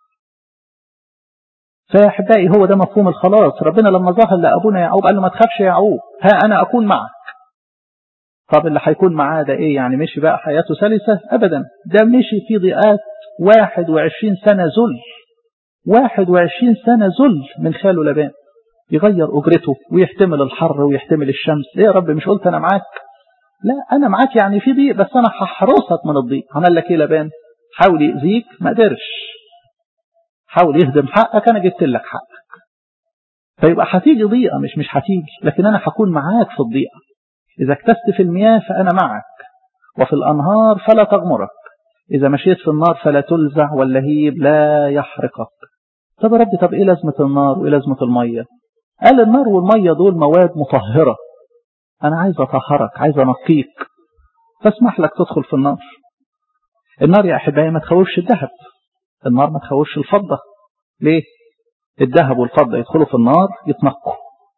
فيا أحبائي هو ده مفهوم الخلاص. ربنا لما ظهر لأبونا يعقوب قال له ما تخافش يا يعقوب، ها أنا أكون معك. طب اللي هيكون معاه ده إيه؟ يعني مشي بقى حياته سلسة؟ أبدا، ده مشي في ضيقات واحد وعشرين سنة ذل، واحد وعشرين سنة ذل من خاله لبان، يغير أجرته ويحتمل الحر ويحتمل الشمس. ليه يا رب مش قلت أنا معاك؟ لا، أنا معاك يعني في ضيق، بس أنا هحرسك من الضيق. عمل لك إيه لبان؟ حاول يأذيك ما قدرش، حاول يهدم حقك أنا جبت لك حقك. فيبقى هتيجي ضيقة مش مش هتيجي، لكن أنا هكون معاك في الضيقة. إذا اكتست في المياه فأنا معك، وفي الأنهار فلا تغمرك، إذا مشيت في النار فلا تلزع، واللهيب لا يحرقك. طب يا رب طب إيه لازمة النار وإيه لازمة المية؟ قال النار والمية دول مواد مطهرة، أنا عايز أطهرك، عايز أنقيك، فاسمح لك تدخل في النار. النار يا أحبائي ما تخوفش الذهب، النار ما تخوفش الفضة. ليه؟ الذهب والفضة يدخلوا في النار يتنقوا.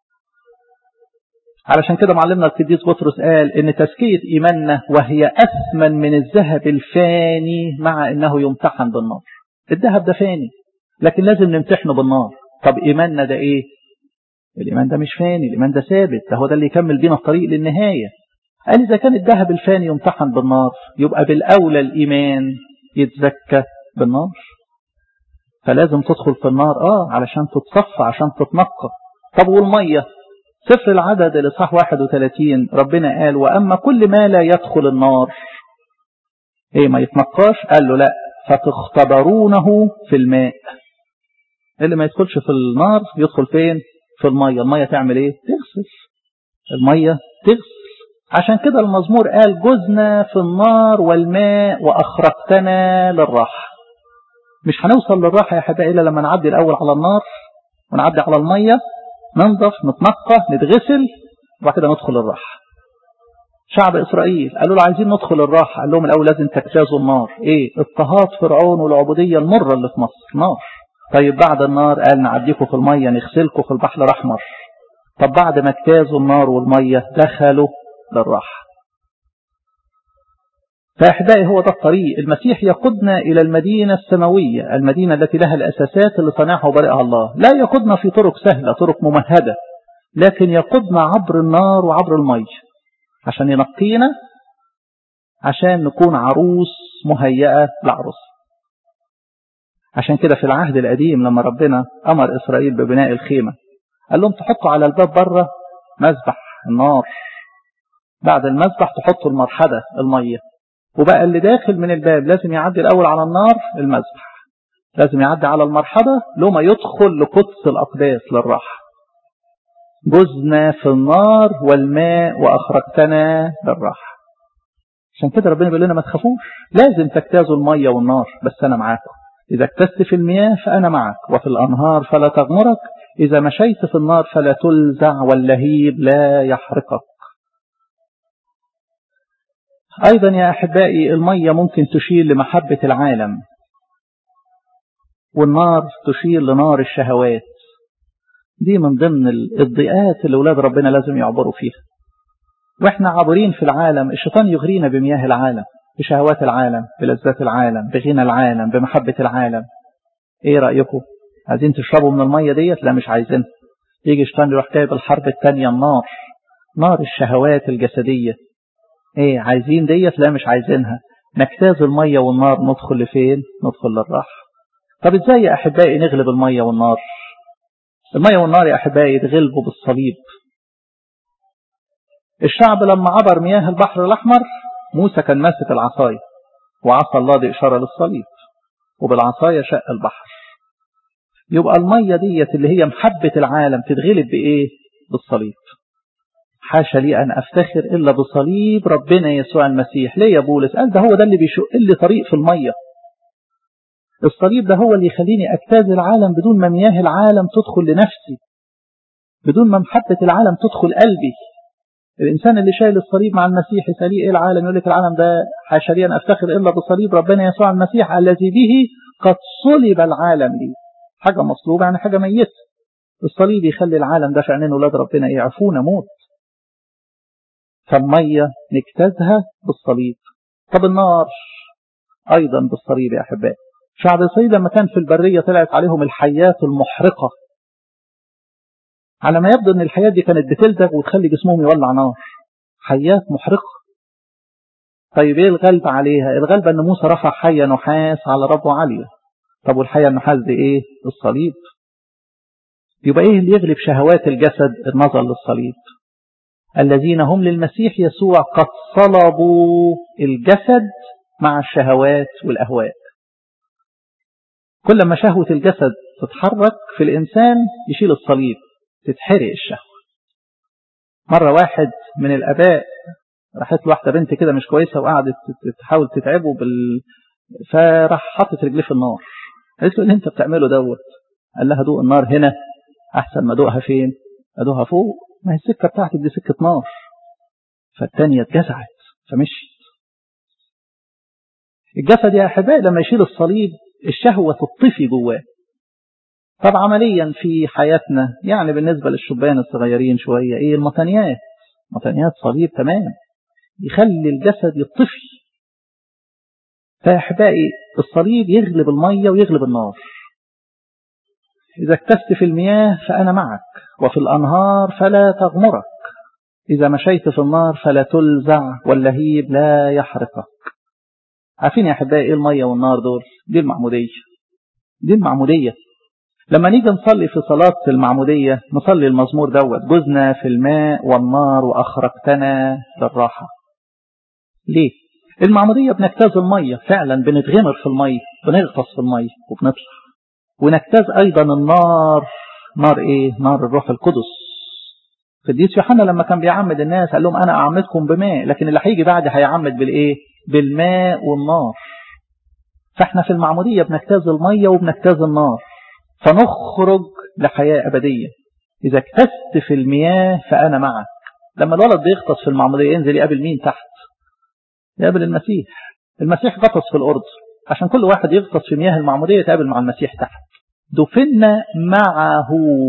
علشان كده معلمنا القديس بطرس قال إن تزكية إيماننا وهي أثمن من الذهب الفاني مع إنه يمتحن بالنار. الذهب ده فاني لكن لازم نمتحنه بالنار. طب إيماننا ده إيه؟ الإيمان ده مش فاني، الإيمان ده ثابت، ده هو ده اللي يكمل بينا الطريق للنهاية. قال إذا كان الذهب الفاني يمتحن بالنار يبقى بالأولى الإيمان يتزكى بالنار. فلازم تدخل في النار آه علشان تتصفى، عشان تتنقى. طب والمية؟ سفر العدد الإصحاح واحد وثلاثين ربنا قال وأما كل ما لا يدخل النار إيه ما يتنقاش؟ قال له لا، فتختبرونه في الماء. اللي ما يدخلش في النار يدخل فين؟ في المية. المية تعمل إيه؟ تغسل. المية تغسل. عشان كده المزمور قال جزنا في النار والماء وأخرجتنا للراحة. مش هنوصل للراحة يا حبايبي إلا لما نعدي الأول على النار ونعدي على المية، ننظف نتنقى نتغسل وبعد كده ندخل الراحة. شعب إسرائيل قالوا له عايزين ندخل الراحة، قال لهم الأول لازم تجتازوا النار. إيه؟ اضطهاد فرعون والعبودية المرة اللي في مصر نار. طيب بعد النار قال نعديكم في المية نغسلكم في البحر الأحمر. طب بعد ما اجتازوا النار والمية دخلوا للراحة. فأحبائي هو ده الطريق. المسيح يقودنا إلى المدينة السماوية، المدينة التي لها الأساسات اللي صنعها وبرئها الله. لا يقودنا في طرق سهلة، طرق ممهدة، لكن يقودنا عبر النار وعبر المية عشان ينقينا، عشان نكون عروس مهيئة لعروس. عشان كده في العهد القديم لما ربنا أمر إسرائيل ببناء الخيمة قال لهم تحطوا على الباب بره مذبح النار، بعد المذبح تحطوا المرحدة المية، وبقى اللي داخل من الباب لازم يعدي الأول على النار المذبح، لازم يعدي على المرحدة لما يدخل لقدس الأقداس للراحة. جزنا في النار والماء وأخرجتنا للراحة. عشان كده ربنا بيقول لنا ما تخافوش، لازم تجتازوا المية والنار، بس أنا معاكم. إذا اكتست في المياه فأنا معك، وفي الأنهار فلا تغمرك، إذا مشيت في النار فلا تلزع، واللهيب لا يحرقك. أيضا يا أحبائي المية ممكن تشير لمحبة العالم، والنار تشير لنار الشهوات. دي من ضمن الضيقات اللي أولاد ربنا لازم يعبروا فيها. وإحنا عابرين في العالم الشيطان يغرينا بمياه العالم، بشهوات العالم، بلذات العالم، بغنى العالم، بمحبة العالم. إيه رأيكم؟ عايزين تشربوا من المية ديت؟ لا مش عايزين. يجي الشيطان يروح جايب الحرب الثانية، النار، نار الشهوات الجسدية. إيه عايزين ديت؟ لا مش عايزينها. نجتاز المية والنار، ندخل لفين؟ ندخل للراحة. طب إزاي يا أحبائي نغلب المية والنار؟ المية والنار يا أحبائي يتغلبوا بالصليب. الشعب لما عبر مياه البحر الأحمر، موسى كان ماسك العصاية، وعصا الله دي إشارة للصليب، وبالعصاية شق البحر. يبقى المية ديت اللي هي محبة العالم تتغلب بإيه؟ بالصليب. حاشا لي أن أفتخر إلا بصليب ربنا يسوع المسيح. ليه يا بولس؟ قال ده هو ده اللي بيشق لي طريق في المية. الصليب ده هو اللي يخليني أجتاز العالم بدون ما مياه العالم تدخل لنفسي، بدون ما محبة العالم تدخل قلبي. الإنسان اللي شايل الصليب مع المسيح يسأليه إيه العالم؟ يقول لك العالم ده حاشا لي أن أفتخر إلا بصليب ربنا يسوع المسيح الذي به قد صلب العالم لي. حاجة مصلوبة يعني حاجة ميتة. الصليب يخلي العالم ده في عينين أولاد ربنا يعفونا موت. فالمية نجتازها بالصليب. طب النار أيضا بالصليب يا أحبائي. شعب إسرائيل لما كان في البرية طلعت عليهم الحيات المحرقة. على ما يبدو أن الحيات دي كانت بتلدغ وتخلي جسمهم يولع نار. حيات محرقة. طيب إيه الغلب عليها؟ الغلب أن موسى رفع حية نحاس على ربه عالية. طب والحية النحاس دي إيه؟ الصليب. يبقى إيه اللي يغلب شهوات الجسد؟ النظر للصليب. الذين هم للمسيح يسوع قد صلبوا الجسد مع الشهوات والأهواء. كل ما شهوة الجسد تتحرك في الإنسان يشيل الصليب، تتحرق الشهوة. مرة واحد من الآباء راحت له واحدة بنت كده مش كويسة وقعدت تحاول تتعبه بال... فراح حطت رجليه في النار. قالت له اللي انت بتعمله دوت. قال لها دوق النار هنا أحسن ما دوقها فين؟ أدوقها فوق. ما هي السكة بتاعتك دي سكة نار. فالتانية اتجزعت فمشيت. الجسد يا أحبائي لما يشيل الصليب الشهوة تطفي جواه. طب عمليا في حياتنا يعني بالنسبة للشبان الصغيرين شوية ايه؟ المطانيات. مطانيات صليب تمام يخلي الجسد يطفي. فيا أحبائي الصليب يغلب المية ويغلب النار. إذا اكتست في المياه فأنا معك، وفي الأنهار فلا تغمرك، إذا مشيت في النار فلا تلزع، واللهيب لا يحرقك. عارفين يا أحبائي إيه المية والنار دول؟ دي المعمودية. دي المعمودية. لما نيجي نصلي في صلاة المعمودية نصلي المزمور دوت: جزنا في الماء والنار وأخرجتنا للراحة. ليه؟ المعمودية بنجتاز المية فعلا، بنتغمر في المية، بنغطس في المية وبنطلع. ونجتاز أيضا النار. نار إيه؟ نار الروح القدس. قديس يوحنا لما كان بيعمد الناس قال لهم أنا أعمدكم بماء، لكن اللي هيجي بعد هيعمد بالإيه؟ بالماء والنار. فإحنا في المعمودية بنجتاز المية وبنجتاز النار، فنخرج لحياة أبدية. إذا اكتست في المياه فأنا معك. لما الولد بيغطس في المعمودية ينزل يقابل مين تحت؟ يقابل المسيح. المسيح غطس في الأرض عشان كل واحد يغطس في مياه المعمودية يتقابل مع المسيح تحت. دفنا معه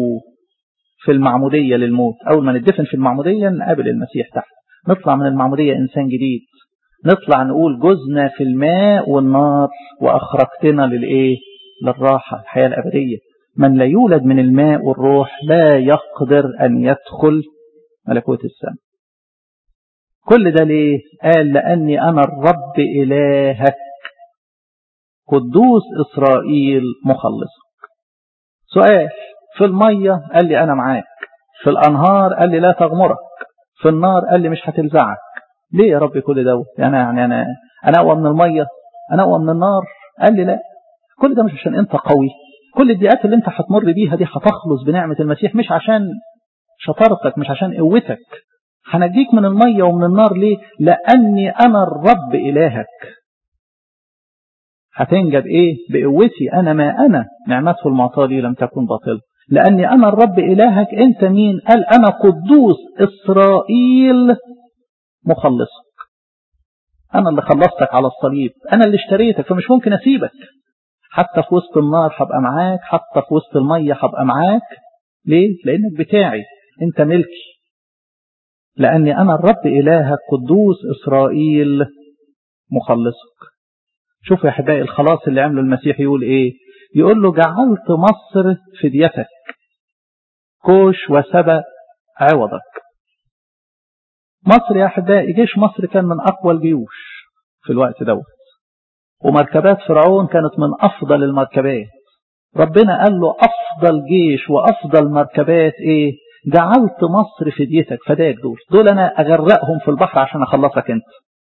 في المعمودية للموت. أول ما ندفن في المعمودية نقابل المسيح تحت، نطلع من المعمودية إنسان جديد، نطلع نقول جزنا في الماء والنار وأخرجتنا للإيه؟ للراحة، الحياة الأبدية. من لا يولد من الماء والروح لا يقدر أن يدخل ملكوت السماء. كل ده ليه؟ قال لأني أنا الرب إلهك قدوس إسرائيل مخلصك. سؤال: في المية قال لي أنا معاك، في الأنهار قال لي لا تغمرك، في النار قال لي مش هتلزعك. ليه يا رب كل ده؟ يعني, يعني أنا أنا أقوى من المية؟ أنا أقوى من النار؟ قال لي لا. كل ده مش عشان أنت قوي. كل الضيقات اللي أنت هتمر بيها دي هتخلص بنعمة المسيح، مش عشان شطارتك، مش عشان قوتك. هنجيك من المية ومن النار ليه؟ لأني أنا الرب إلهك. هتنجى بإيه؟ بقوتي أنا، ما أنا نعمته المعطاة لي لم تكن باطلة، لأني أنا الرب إلهك. أنت مين؟ قال أنا قدوس إسرائيل مخلصك. أنا اللي خلصتك على الصليب، أنا اللي اشتريتك، فمش ممكن أسيبك. حتى في وسط النار هبقى معاك، حتى في وسط المية هبقى معاك. ليه؟ لأنك بتاعي، أنت ملكي، لأني أنا الرب إلهك قدوس إسرائيل مخلصك. شوفوا يا أحبائي الخلاص اللي عمله المسيح يقول إيه؟ يقول له جعلت مصر فديتك، كوش وسبأ عوضك. مصر يا أحبائي، جيش مصر كان من أقوى الجيوش في الوقت دوت، ومركبات فرعون كانت من أفضل المركبات. ربنا قال له أفضل جيش وأفضل مركبات إيه؟ جعلت مصر فديتك، فداك دول دول أنا أغرقهم في البحر عشان أخلصك أنت.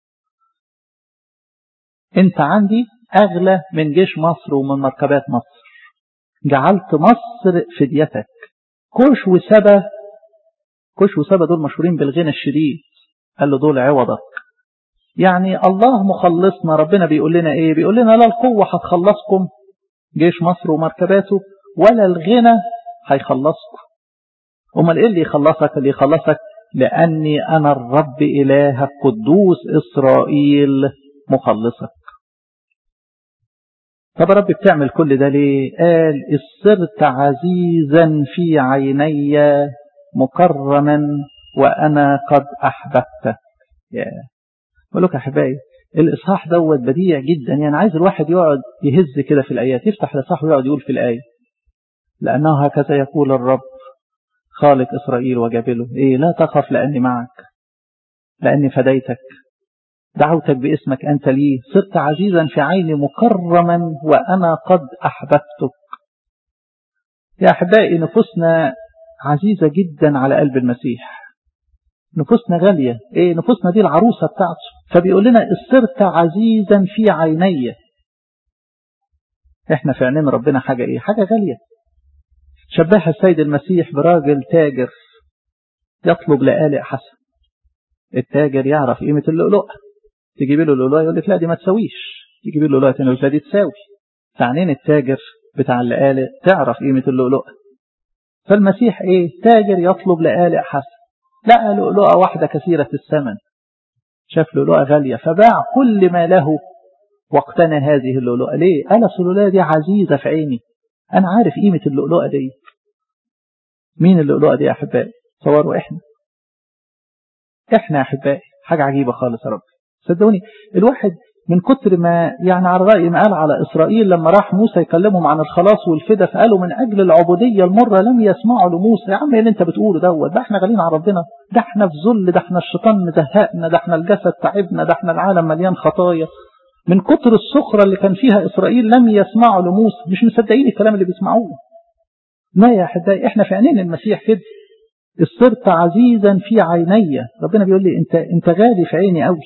أنت عندي أغلى من جيش مصر ومن مركبات مصر. جعلت مصر فديتك. كوش وسبا، كوش وسبا دول مشهورين بالغنى الشديد، قال له دول عوضك. يعني الله مخلصنا، ربنا بيقول لنا إيه؟ بيقول لنا لا القوة هتخلصكم جيش مصر ومركباته، ولا الغنى هيخلصكم. أمال إيه اللي يخلصك؟ اللي يخلصك لأني أنا الرب إلهك قدوس إسرائيل مخلصك. طب رب بتعمل كل ده ليه؟ قال صرت عزيزا في عيني مكرما وأنا قد أحببتك. بقول لك يا أحبائي الإصحاح دوت بديع جدا، يعني عايز الواحد يقعد يهز كده في الآيات، يفتح الإصحاح ويقعد يقول في الآية لأنه هكذا يقول الرب خالق إسرائيل وجابله إيه؟ لا تخف لأني معك، لأني فديتك، دعوتك باسمك أنت لي، صرت عزيزا في عيني مكرما وأنا قد أحببتك. يا أحبائي نفوسنا عزيزة جدا على قلب المسيح، نفوسنا غالية. إيه؟ نفوسنا دي العروسة بتاعته، فبيقول لنا صرت عزيزا في عيني. إحنا في عينين ربنا حاجة إيه؟ حاجة غالية. شبهها السيد المسيح براجل تاجر يطلب لآلئ حسن. التاجر يعرف قيمة اللؤلؤة، تجيب له اللؤلؤة يقول لك لا دي ما تسويش، تجيب له اللؤلؤة تاني يقول لك دي تساوي. فعنين التاجر بتاع اللآلئ تعرف قيمة اللؤلؤة. فالمسيح إيه؟ تاجر يطلب لآلئ حسن، لقى لؤلؤة واحدة كثيرة الثمن، شاف لؤلؤة غالية فباع كل ما له واقتنى هذه اللؤلؤة. ليه؟ قال اللؤلؤة دي عزيزة في عيني، أنا عارف قيمة اللؤلؤة دي. مين اللؤلؤة دي يا أحبائي؟ صوروا إحنا إحنا يا أحبائي. حاجة عجيبة خالص يا رب. صدقوني الواحد من كتر ما يعني على رأي ما قال على إسرائيل لما راح موسى يكلمهم عن الخلاص والفدا، فقالوا من أجل العبودية المرة لم يسمعوا لموسى. يا عم ايه اللي انت بتقوله دوت؟ ده احنا غالين على ربنا، ده احنا في ذل، ده احنا الشيطان مزهقنا، ده احنا الجسد تعبنا، ده احنا العالم مليان خطايا. من كتر السخرة اللي كان فيها إسرائيل لم يسمعوا لموسى، مش مصدقين الكلام اللي بيسمعوه. ما يا أحبائي احنا في عينين المسيح كده، صرت عزيزا في عيني. ربنا بيقول لي انت انت غالي في عيني قوي.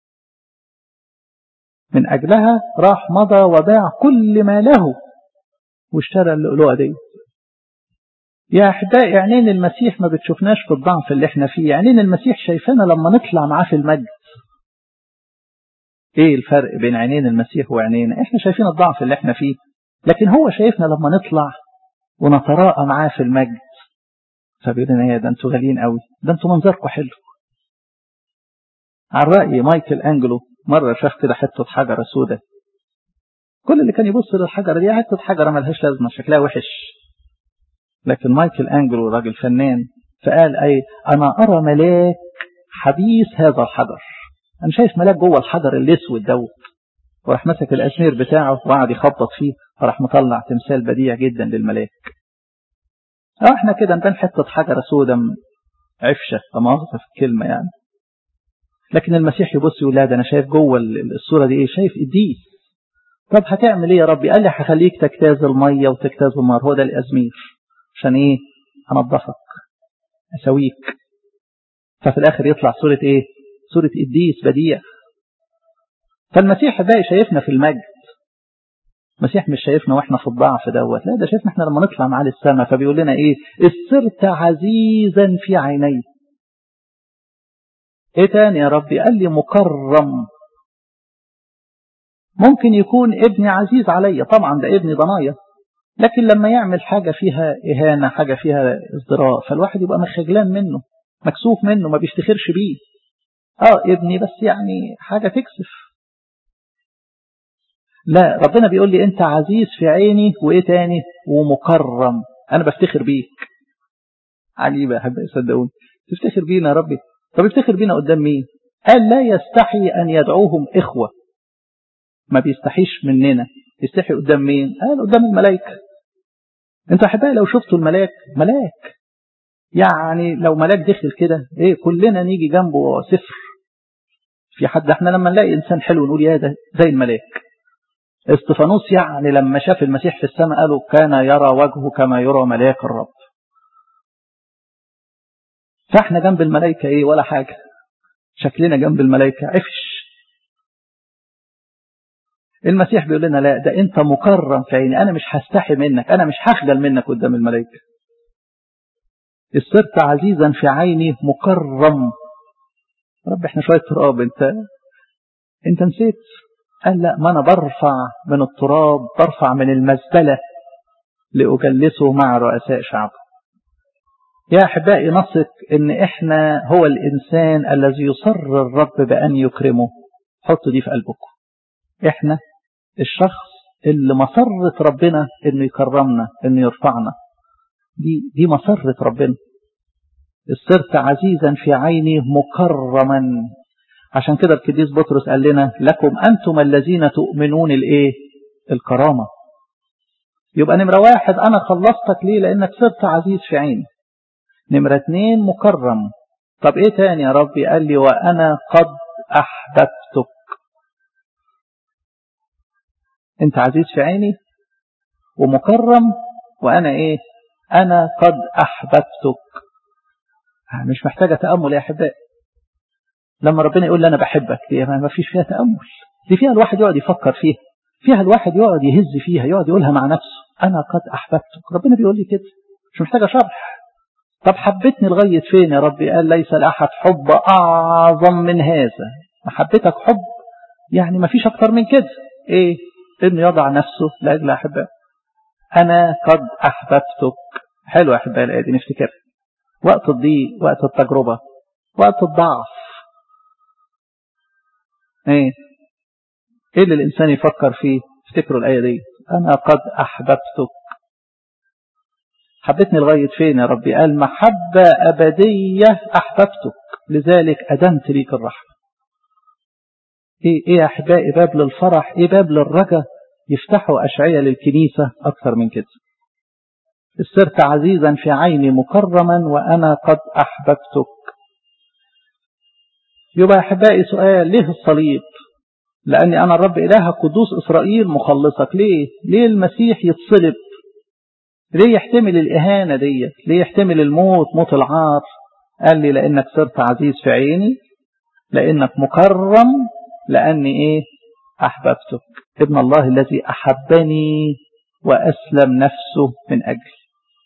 من أجلها راح مضى وباع كل ما له واشترى اللؤلؤة دي. يا أحبائي عينين المسيح ما بتشوفناش في الضعف اللي احنا فيه، عينين المسيح شايفانا لما نطلع معاه في المجد. ايه الفرق بين عينين المسيح وعينينا؟ احنا شايفين الضعف اللي احنا فيه، لكن هو شايفنا لما نطلع ونتراءى معاه في المجد. فبيقول لنا يا ده انتوا غاليين قوي، ده انتوا منظركم حلو. على رأي مايكل أنجلو مرة شاف كده حتة حجرة سودة، كل اللي كان يبص للحجرة دي حتة حجرة ملهاش لازمة شكلها وحش، لكن مايكل أنجلو راجل فنان فقال أي أنا أرى ملاك حبيس هذا الحجر. أنا شايف ملاك جوه الحجر الأسود دوت. وراح مسك الأسمير بتاعه وقعد يخبط فيه، فراح مطلع تمثال بديع جدا للملاك. احنا كده نبان حتة حجرة سودة عفشة أماغذة في الكلمة يعني، لكن المسيح يبص يقول لا ده أنا شايف جوه الصورة دي إيه؟ شايف قديس. طب هتعمل إيه يا ربي؟ قال لي هخليك تجتاز المية وتجتاز النار. هو ده الأزمير عشان إيه؟ أنظفك أسويك. ففي الآخر يطلع صورة إيه؟ صورة قديس بديع. فالمسيح بقى شايفنا في المجد. المسيح مش شايفنا وإحنا في الضعف دوت، لا ده شايفنا إحنا لما نطلع معاه للسماء. فبيقول لنا إيه؟ صرت عزيزا في عيني. إيه تاني يا ربي؟ قال لي مكرم. ممكن يكون ابني عزيز عليا، طبعا ده ابني ضنايا، لكن لما يعمل حاجة فيها إهانة، حاجة فيها ازدراء، فالواحد يبقى مخجلان منه، مكسوف منه، ما بيفتخرش بيه. اه ابني بس يعني حاجة تكسف. لا، ربنا بيقول لي انت عزيز في عيني، وايه تاني؟ ومكرم، انا بفتخر بيك. عجيبة يا حبايبي، صدقوني تفتخر بينا يا ربي. طب يفتخر بينا قدام مين؟ قال لا يستحي ان يدعوهم اخوة، ما بيستحيش مننا. يستحي قدام مين؟ قال قدام الملائكة. انتوا احبائي لو شفتوا الملاك، ملاك يعني لو ملاك دخل كده ايه كلنا نيجي جنبه صفر. في حد احنا لما نلاقي انسان حلو نقول يا ده زي الملاك. استفانوس يعني لما شاف المسيح في السماء قالوا كان يرى وجهه كما يرى ملاك الرب. فاحنا جنب الملائكة ايه؟ ولا حاجة. شكلنا جنب الملائكة عفش. المسيح بيقول لنا لا، ده انت مكرم في عيني، انا مش هستحي منك، انا مش هخجل منك قدام الملائكة. صرت عزيزا في عيني مكرم. رب احنا شوية تراب، انت انت نسيت؟ قال لا، ما انا برفع من التراب، برفع من المزبلة لأجلسه مع رؤساء شعبه. يا أحبائي نثق إن إحنا هو الإنسان الذي يصر الرب بأن يكرمه. حطوا دي في قلبكم، إحنا الشخص اللي مسرة ربنا إنه يكرمنا، إنه يرفعنا. دي دي مسرة ربنا. صرت عزيزا في عيني مكرما. عشان كده القديس بطرس قال لنا لكم أنتم الذين تؤمنون الإيه؟ الكرامة. يبقى نمرة واحد أنا خلصتك ليه؟ لأنك صرت عزيز في عيني. نمرة اتنين مكرم. طب ايه تاني يا ربي؟ قال لي وانا قد احببتك. انت عزيز في عيني ومكرم، وانا ايه؟ انا قد احببتك. مش محتاجة تأمل يا احبائي. لما ربنا يقول لي انا بحبك، دي ما فيش فيها تأمل، دي فيها الواحد يقعد يفكر فيها، فيها الواحد يقعد يهز فيها، يقعد يقولها مع نفسه. انا قد احببتك، ربنا بيقول لي كده، مش محتاجة شرح. طب حبتني لغاية فين يا ربي؟ قال ليس لأحد حب أعظم من هذا. محبتك حب يعني ما فيش أكتر من كده. إيه؟ إنه يضع نفسه لأجل أحبائه. أنا قد أحببتك. حلو يا أحبائي الآية دي نفتكرها. وقت الضيق، وقت التجربة، وقت الضعف، إيه؟ إيه اللي الإنسان يفكر فيه؟ افتكروا الآية دي، أنا قد أحببتك. حبتني لغاية فين يا ربي؟ قال محبة أبدية أحببتك، لذلك أدمت ليك الرحمة. إيه إيه يا أحبائي؟ باب للفرح، إيه باب للرجاء يفتحوا أشعية للكنيسة أكثر من كده. صرت عزيزا في عيني مكرما وأنا قد أحببتك. يبقى أحبائي سؤال، ليه الصليب؟ لأني أنا الرب إله قدوس إسرائيل مخلصك. ليه؟ ليه المسيح يتصلب؟ ليه يحتمل الإهانة دي؟ ليه يحتمل الموت، موت العار؟ قال لي لأنك صرت عزيز في عيني، لأنك مكرم، لأني إيه؟ أحببتك. ابن الله الذي أحبني وأسلم نفسه من أجل.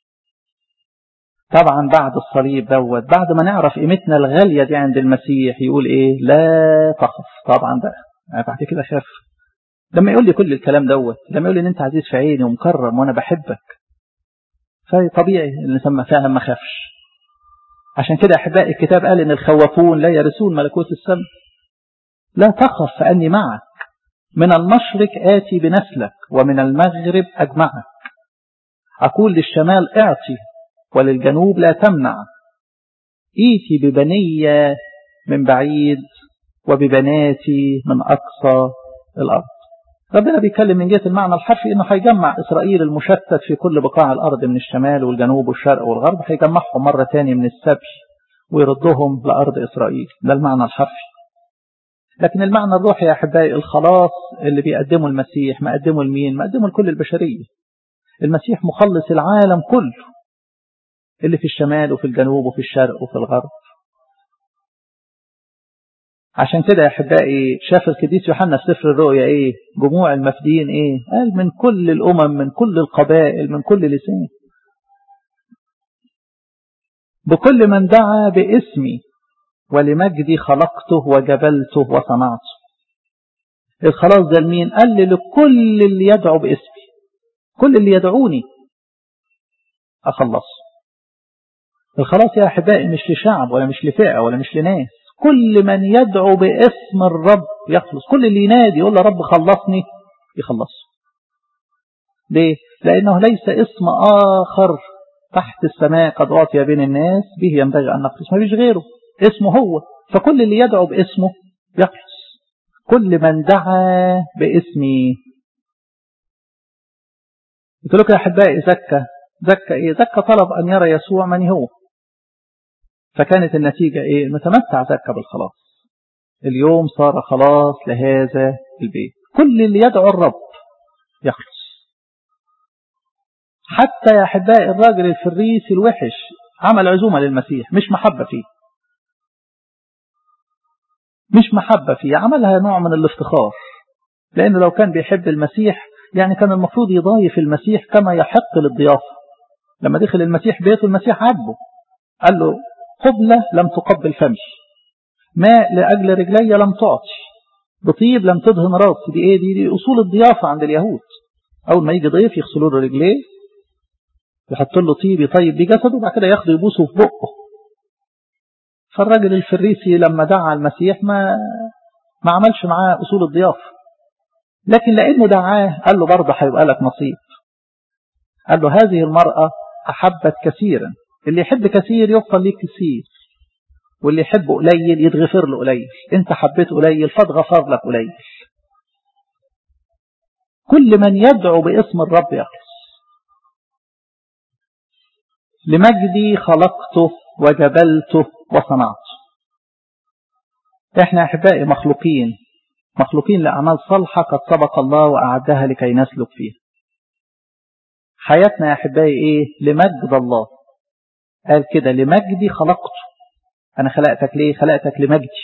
طبعا بعد الصليب دوت، بعد ما نعرف قيمتنا الغالية دي عند المسيح، يقول إيه؟ لا تخف. طبعا بقى بعد كده خاف. لما يقول لي كل الكلام دوت، لما يقول لي إن أنت عزيز في عيني ومكرم وأنا بحبك، فطبيعي الإنسان فعلا ما خافش. عشان كده أحبائي الكتاب قال إن الخوافون لا يرثون ملكوت السماء. لا تخف فأني معك، من المشرق آتي بنسلك ومن المغرب أجمعك. أقول للشمال اعطي وللجنوب لا تمنع. إيتي ببنية من بعيد وببناتي من أقصى الأرض. ربنا بيتكلم من جهة المعنى الحرفي إنه هيجمع إسرائيل المشتت في كل بقاع الأرض من الشمال والجنوب والشرق والغرب، هيجمعهم مرة تاني من السبي ويردهم لأرض إسرائيل. ده المعنى الحرفي. لكن المعنى الروحي يا أحبائي، الخلاص اللي بيقدمه المسيح مقدمه لمين؟ مقدمه لكل البشرية. المسيح مخلص العالم كله، اللي في الشمال وفي الجنوب وفي الشرق وفي الغرب. عشان كده يا أحبائي شاف القديس يوحنا في سفر الرؤيا إيه؟ جموع المفديين إيه؟ قال من كل الأمم، من كل القبائل، من كل لسان، بكل من دعا باسمي ولمجدي خلقته وجبلته وصنعته. الخلاص ده لمين؟ قال لي لكل اللي يدعو باسمي، كل اللي يدعوني أخلصه. الخلاص يا أحبائي مش لشعب ولا مش لفئة ولا مش لناس، كل من يدعو باسم الرب يخلص. كل اللي ينادي يقول له رب خلصني يخلصه. ليه؟ لأنه ليس اسم آخر تحت السماء قد أعطي بين الناس به ينبغي أن نخلص، ما فيش غيره، اسمه هو. فكل اللي يدعو باسمه يخلص، كل من دعا باسمي. قلت لك يا أحبائي زكى زكى إيه؟ زكى طلب أن يرى يسوع من هو، فكانت النتيجة إيه؟ متمتع زكى بالخلاص. اليوم صار خلاص لهذا البيت، كل اللي يدعو الرب يخلص. حتى يا أحبائي الراجل الفريسي الوحش عمل عزومة للمسيح، مش محبة فيه، مش محبة فيه، عملها نوع من الافتخار. لأنه لو كان بيحب المسيح يعني كان المفروض يضايف المسيح كما يحق للضيافة. لما دخل المسيح بيته المسيح عاتبه، قال له قبلة لم تقبل فمي، ماء لأجل رجلي لم تعطي، بطيب لم تدهن راسي. دي ايه؟ دي, دي أصول الضيافة عند اليهود. أول ما يجي ضيف يغسلوا له رجليه، يحط له طيب يطيب بيه جسده، وبعد كده ياخده يبوسه في بقه. فالراجل الفريسي لما دعا المسيح ما ما عملش معاه أصول الضيافة، لكن لأنه دعاه قال له برضه هيبقى لك نصيب. قال له هذه المرأة أحبت كثيرا، اللي يحب كثير يغفر ليه كثير، واللي يحب قليل يتغفر له قليل. انت حبيت قليل فاتغفر لك قليل. كل من يدعو باسم الرب يخلص. لمجدي خلقته وجبلته وصنعته. احنا احبائي مخلوقين مخلوقين لأعمال صالحة قد سبق الله وأعدها لكي نسلك فيها. حياتنا يا احبائي ايه؟ لمجد الله. قال كده لمجدي خلقته. انا خلقتك ليه؟ خلقتك لمجدي،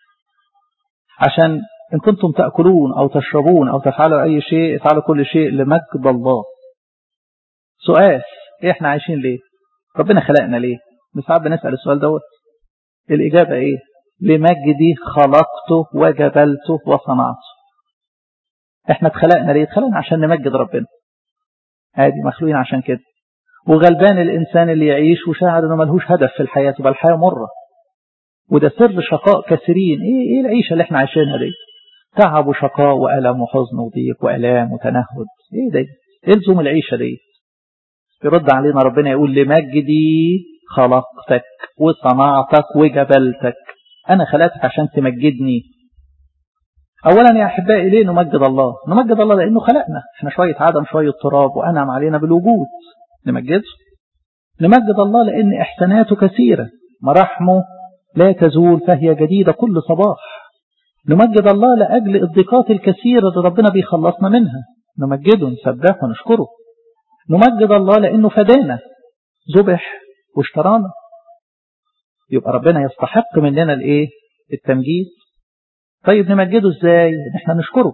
عشان ان كنتم تأكلون او تشربون او تفعلوا اي شيء افعلوا كل شيء لمجد الله. سؤال، ايه احنا عايشين ليه؟ ربنا خلقنا ليه؟ ساعات بنسأل السؤال دوت. الإجابة ايه؟ لمجدي خلقته وجبلته وصنعته. احنا اتخلقنا ليه؟ اتخلقنا عشان نمجد ربنا. عادي مخلوقين عشان كده. وغلبان الإنسان اللي يعيش وشاعر انه ملهوش هدف في الحياة، تبقى الحياة مرة. وده سر شقاء كثيرين. ايه ايه العيشة اللي احنا عايشينها دي؟ تعب وشقاء وألم وحزن وضيق وألام وتنهد. ايه ده؟ الزم العيشة دي. يرد علينا ربنا يقول لمجدي خلقتك وصنعتك وجبلتك. أنا خلقتك عشان تمجدني. أولا يا أحبائي ليه نمجد الله؟ نمجد الله لأنه خلقنا. احنا شوية عدم شوية تراب وأنعم علينا بالوجود. نمجده. نمجد الله لأن إحساناته كثيرة، مراحمه لا تزول فهي جديدة كل صباح. نمجد الله لأجل الضيقات الكثيرة اللي ربنا بيخلصنا منها. نمجده نسبحه ونشكره. نمجد الله لأنه فدانا، ذبح واشترانا. يبقى ربنا يستحق مننا الايه؟ التمجيد. طيب نمجده ازاي؟ احنا نشكره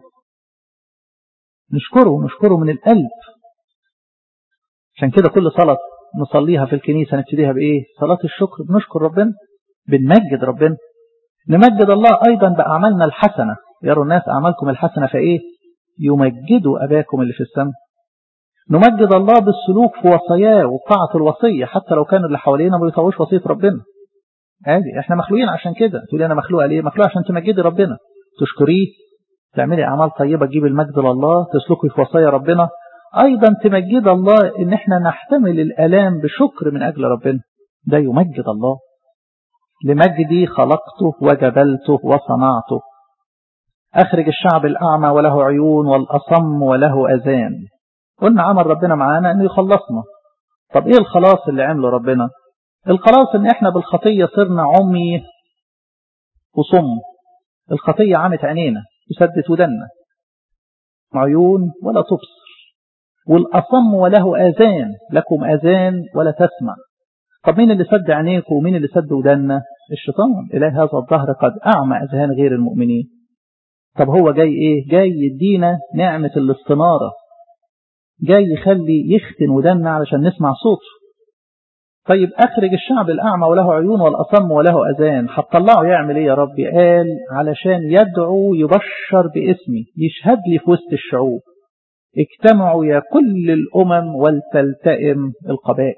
نشكره نشكره من القلب. عشان كده كل صلاة نصليها في الكنيسة نبتديها بايه؟ صلاة الشكر. بنشكر ربنا، بنمجد ربنا. نمجد الله ايضا بأعمالنا الحسنة. يروا الناس أعمالكم الحسنة فايه؟ يمجدوا أباكم اللي في السماء. نمجد الله بالسلوك في وصاياه وطاعة الوصية، حتى لو كانوا اللي حوالينا ما بيطوعوش وصية ربنا. عادي، احنا مخلوقين عشان كده. تقولي انا مخلوقه ليه؟ مخلوقه عشان تمجدي ربنا، تشكريه، تعملي اعمال طيبه تجيب المجد لله، تسلكي في وصايا ربنا. ايضا تمجد الله ان احنا نحتمل الالام بشكر من اجل ربنا. ده يمجد الله. لمجدي خلقته وجبلته وصنعته. اخرج الشعب الاعمى وله عيون والاصم وله اذان. قلنا عمل ربنا معانا انه يخلصنا. طب ايه الخلاص اللي عمله ربنا؟ الخلاص ان احنا بالخطية صرنا عمي وصم. الخطية عمت عينينا وسدت ودنا، عيون ولا تبصر. والأصم وله آذان، لكم آذان ولا تسمع. طب مين اللي سد عينيكم ومين اللي سد ودنا؟ الشيطان. إله هذا الظهر قد أعمى أذهان غير المؤمنين. طب هو جاي إيه؟ جاي يدينا نعمة الاستنارة، جاي يخلي يختن ودنا علشان نسمع صوته. طيب أخرج الشعب الأعمى وله عيون والأصم وله أذان، هتطلعه يعمل إيه يا ربي؟ قال علشان يدعو يبشر باسمي، يشهد لي في وسط الشعوب. اجتمعوا يا كل الأمم ولتلتئم القبائل.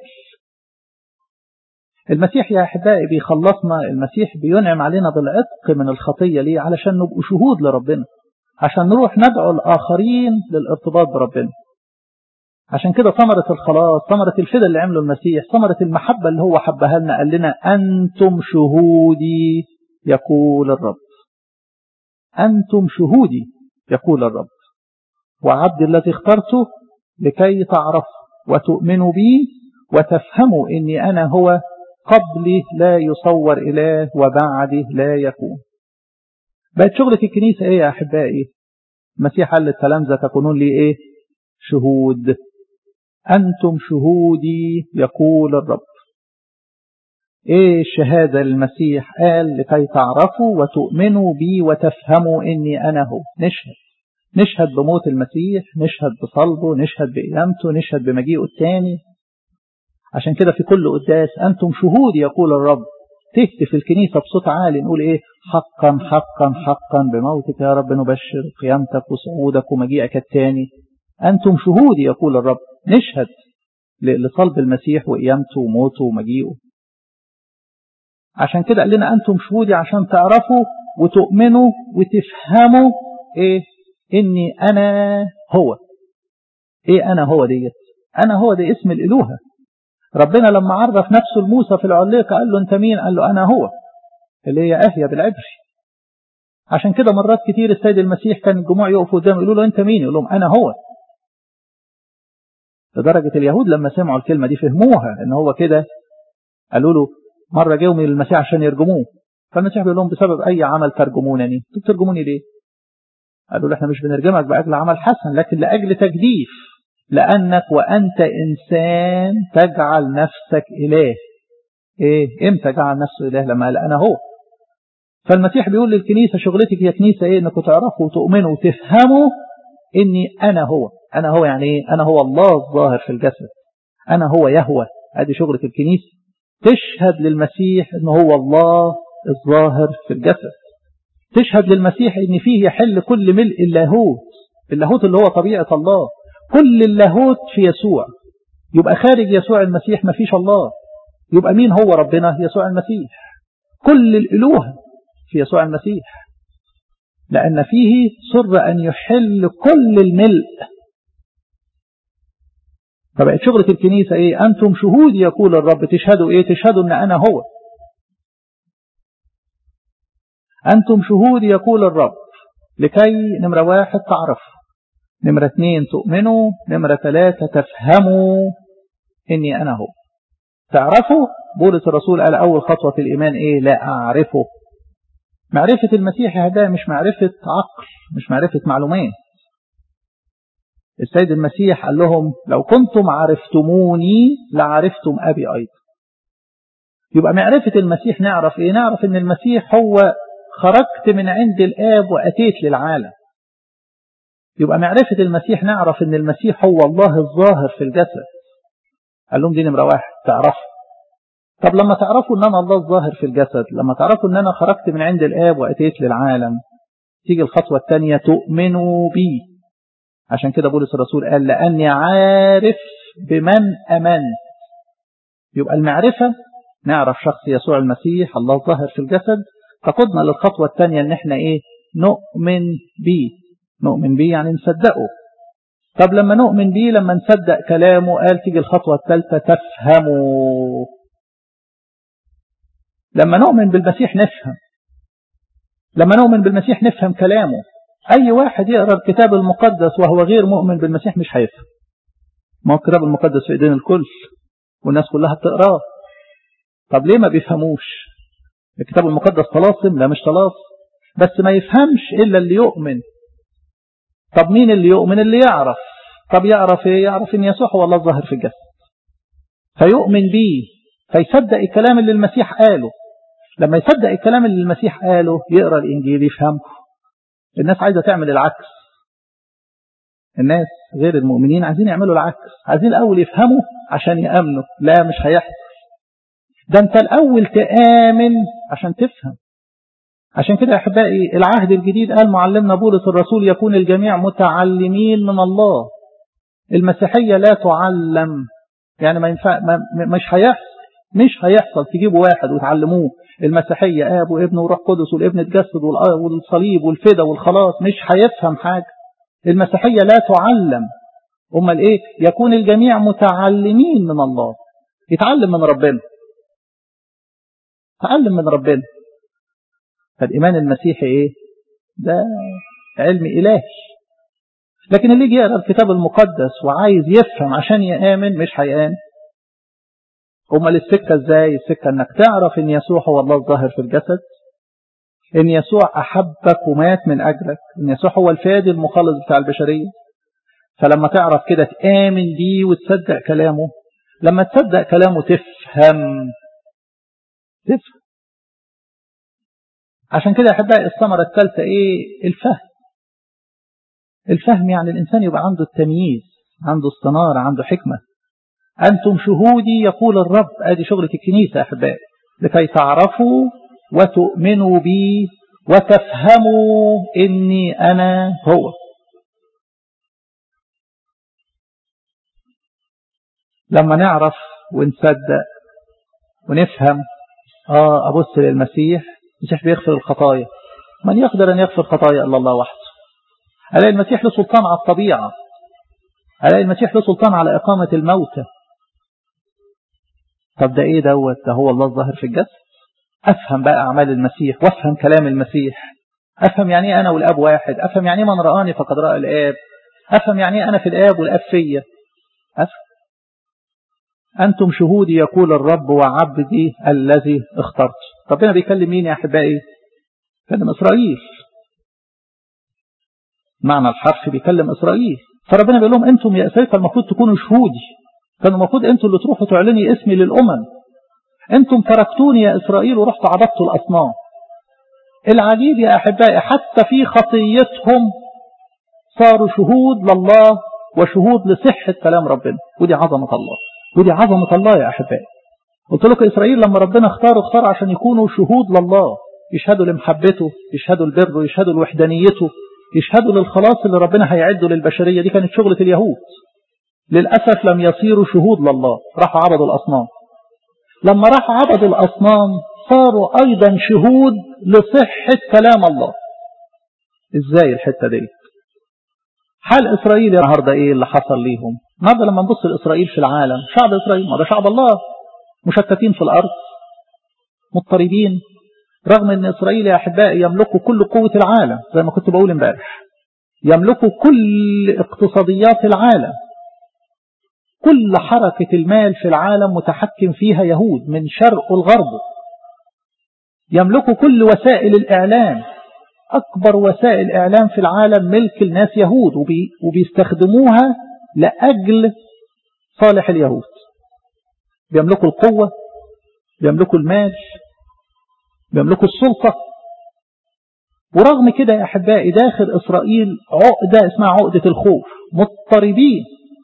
المسيح يا أحبائي بيخلصنا، المسيح بينعم علينا بالعتق من الخطية. ليه؟ علشان نبقوا شهود لربنا، عشان نروح ندعو الآخرين للارتباط بربنا. عشان كده ثمرة الخلاص، ثمرة الفداء اللي عمله المسيح، ثمرة المحبة اللي هو حبها لنا، قال لنا أنتم شهودي يقول الرب. أنتم شهودي يقول الرب، وعبد الذي اخترته لكي تعرفوا وتؤمنوا بي وتفهموا إني أنا هو، قبلي لا يصور إله وبعدي لا يكون. بقت شغلة الكنيسة إيه يا أحبائي؟ المسيح قال للتلامذة تكونون لي إيه؟ شهود. أنتم شهودي يقول الرب. إيه الشهادة للمسيح؟ قال لكي تعرفوا وتؤمنوا بي وتفهموا إني أنا هو. نشهد نشهد بموت المسيح، نشهد بصلبه، نشهد بقيامته، نشهد بمجيئه الثاني. عشان كده في كل قداس أنتم شهودي يقول الرب. تهتف الكنيسة بصوت عالي نقول إيه؟ حقا حقا حقا بموتك يا رب نبشر قيامتك وصعودك ومجيئك الثاني. أنتم شهودي يقول الرب. نشهد لصلب المسيح وقيامته وموته ومجيئه. عشان كده قال لنا أنتم شهودي، عشان تعرفوا وتؤمنوا وتفهموا إيه؟ إني أنا هو. إيه أنا هو ديت؟ أنا هو دي اسم الإلوهة. ربنا لما عرف نفسه لموسى في العليقة قال له أنت مين؟ قال له أنا هو، اللي هي أهيا بالعبري. عشان كده مرات كتير السيد المسيح كان الجموع يقفوا قدامه يقولوا له أنت مين؟ يقول لهم أنا هو. لدرجة اليهود لما سمعوا الكلمة دي فهموها إن هو كده. قالوا له مرة جاوا من المسيح عشان يرجموه، فالمسيح بيقول لهم بسبب أي عمل ترجمونني؟ ترجموني ليه؟ قالوا له احنا مش بنرجمك بأجل عمل حسن، لكن لأجل تجديف، لأنك وأنت إنسان تجعل نفسك إله. إيه؟ إمتى جعل نفسه إله؟ لما قال أنا هو. فالمسيح بيقول للكنيسة شغلتك يا كنيسة إيه؟ إنكم تعرفوا وتؤمنوا وتفهموا إني أنا هو. أنا هو يعني إيه؟ أنا هو الله الظاهر في الجسد. أنا هو يهوه. هذه شغلة الكنيسة، تشهد للمسيح إنه هو الله الظاهر في الجسد. تشهد للمسيح إن فيه يحل كل ملء اللاهوت، اللاهوت اللي هو طبيعة الله، كل اللاهوت في يسوع. يبقى خارج يسوع المسيح ما فيش الله. يبقى مين هو ربنا؟ يسوع المسيح. كل الإلوهة في يسوع المسيح، لأن فيه سر أن يحل كل الملء. فبقت شغلة الكنيسة إيه؟ أنتم شهودي يقول الرب. تشهدوا إيه؟ تشهدوا أن أنا هو. أنتم شهودي يقول الرب لكي نمرة واحد تعرفوا، نمرة اثنين تؤمنوا، نمرة ثلاثة تفهموا إني أنا هو. تعرفوا، بولس الرسول قال أول خطوة في الإيمان إيه؟ لا أعرفه. معرفة المسيح هذا مش معرفة عقل، مش معرفة معلومات. السيد المسيح قال لهم لو كنتم عرفتموني لعرفتم أبي أيضا. يبقى معرفة المسيح نعرف إيه؟ نعرف إن المسيح هو خرجت من عند الآب وأتيت للعالم. يبقى معرفة المسيح نعرف إن المسيح هو الله الظاهر في الجسد. قال لهم دي نمرة واحد تعرفوا. طب لما تعرفوا إن أنا الله الظاهر في الجسد، لما تعرفوا إن أنا خرجت من عند الآب وأتيت للعالم، تيجي الخطوة الثانية تؤمنوا بي. عشان كده بولس الرسول قال لأني عارف بمن أمنت. يبقى المعرفة نعرف شخص يسوع المسيح الله الظاهر في الجسد، تقودنا للخطوة الثانية إن إحنا إيه؟ نؤمن بيه. نؤمن بيه يعني نصدقه. طب لما نؤمن بيه، لما نصدق كلامه، قال تيجي الخطوة الثالثة تفهموا. لما نؤمن بالمسيح نفهم. لما نؤمن بالمسيح نفهم كلامه. أي واحد يقرأ الكتاب المقدس وهو غير مؤمن بالمسيح مش هيفهم. ما هو الكتاب المقدس في إيدين الكل والناس كلها بتقراه. طب ليه ما بيفهموش؟ الكتاب المقدس طلاسم؟ لا مش طلاسم، بس ما يفهمش إلا اللي يؤمن. طب مين اللي يؤمن؟ اللي يعرف. طب يعرف إيه؟ يعرف إن يسوع هو الله الظاهر في الجسد، فيؤمن بيه، فيصدق الكلام اللي المسيح قاله. لما يصدق الكلام اللي المسيح قاله يقرأ الإنجيل يفهمه. الناس عايزة تعمل العكس. الناس غير المؤمنين عايزين يعملوا العكس، عايزين الأول يفهموا عشان يأمنوا. لا مش هيحصل. ده انت الأول تآمن عشان تفهم. عشان كده يا أحبائي العهد الجديد قال معلمنا بولس الرسول يكون الجميع متعلمين من الله. المسيحية لا تعلم، يعني ما ينفع، ما مش هيحصل مش هيحصل تجيبوا واحد وتعلموه المسيحية آب وابن وروح قدس والابن اتجسد والصليب والفدا والخلاص، مش هيفهم حاجة. المسيحية لا تعلم. امال ايه؟ يكون الجميع متعلمين من الله. يتعلم من ربنا، تعلم من ربنا. فالإيمان المسيحي ايه؟ ده علم إلهي. لكن اللي يجي يقرأ الكتاب المقدس وعايز يفهم عشان يآمن مش هيآمن. امال السكة ازاي؟ السكة انك تعرف ان يسوع هو الله الظاهر في الجسد، ان يسوع احبك ومات من اجلك، ان يسوع هو الفادي المخلص بتاع البشرية. فلما تعرف كده تآمن بيه وتصدق كلامه. لما تصدق كلامه تفهم تفهم عشان كده أحبائي الثمرة الثالثة إيه؟ الفهم. الفهم يعني الإنسان يبقى عنده التمييز، عنده استنارة، عنده حكمة. أنتم شهودي يقول الرب. أدي شغلة الكنيسة أحبائي، لكي تعرفوا وتؤمنوا بي وتفهموا إني أنا هو. لما نعرف ونصدق ونفهم، آه أبص للمسيح، المسيح بيغفر الخطايا. من يقدر أن يغفر خطايا إلا الله وحده. ألاقي المسيح له سلطان على الطبيعة، ألاقي المسيح له سلطان على إقامة الموتى. طب ده إيه دوت؟ ده هو الله الظاهر في الجسد. أفهم بقى أعمال المسيح وأفهم كلام المسيح. أفهم يعني إيه أنا والآب واحد. أفهم يعني إيه من رآني فقد رأى الآب. أفهم يعني إيه أنا في الآب والآب فيا. أفهم. أنتم شهودي يقول الرب وعبدي الذي اخترت. ربنا بيكلم مين يا أحبائي؟ بيكلم إسرائيل. معنى الحرف بيكلم إسرائيل. فربنا بيقول لهم أنتم يا إسرائيل المفروض تكونوا شهودي، كانوا المفروض أنتم اللي تروحوا تعلني اسمي للأمم. أنتم تركتوني يا إسرائيل ورحتوا عبدتوا الأصنام. العجيب يا أحبائي حتى في خطيتهم صاروا شهود لله وشهود لصحة كلام ربنا. ودي عظمة الله، ودي عظمة الله يا أحبائي. قلت لكم إسرائيل لما ربنا اختار اختار عشان يكونوا شهود لله، يشهدوا لمحبته، يشهدوا لبره، يشهدوا لوحدانيته، يشهدوا للخلاص اللي ربنا هيعده للبشرية. دي كانت شغلة اليهود. للأسف لم يصيروا شهود لله، راحوا عبدوا الأصنام. لما راحوا عبدوا الأصنام صاروا أيضا شهود لصحة كلام الله. إزاي الحتة دي؟ حال إسرائيل يا النهارده إيه اللي حصل ليهم؟ النهارده لما نبص لإسرائيل في العالم، شعب إسرائيل ما ده شعب الله، مشتتين في الأرض، مضطربين، رغم أن إسرائيل يا أحبائي يملكوا كل قوة العالم زي ما كنت بقول امبارح، يملكوا كل اقتصاديات العالم، كل حركة المال في العالم متحكم فيها يهود من شرق والغرب، يملكوا كل وسائل الإعلام، أكبر وسائل إعلام في العالم ملك الناس يهود، وبي وبيستخدموها لأجل صالح اليهود. بيملكوا القوة، بيملكوا المال، بيملكوا السلطة. ورغم كده يا أحبائي داخل إسرائيل عقدة اسمها عقدة الخوف، مضطربين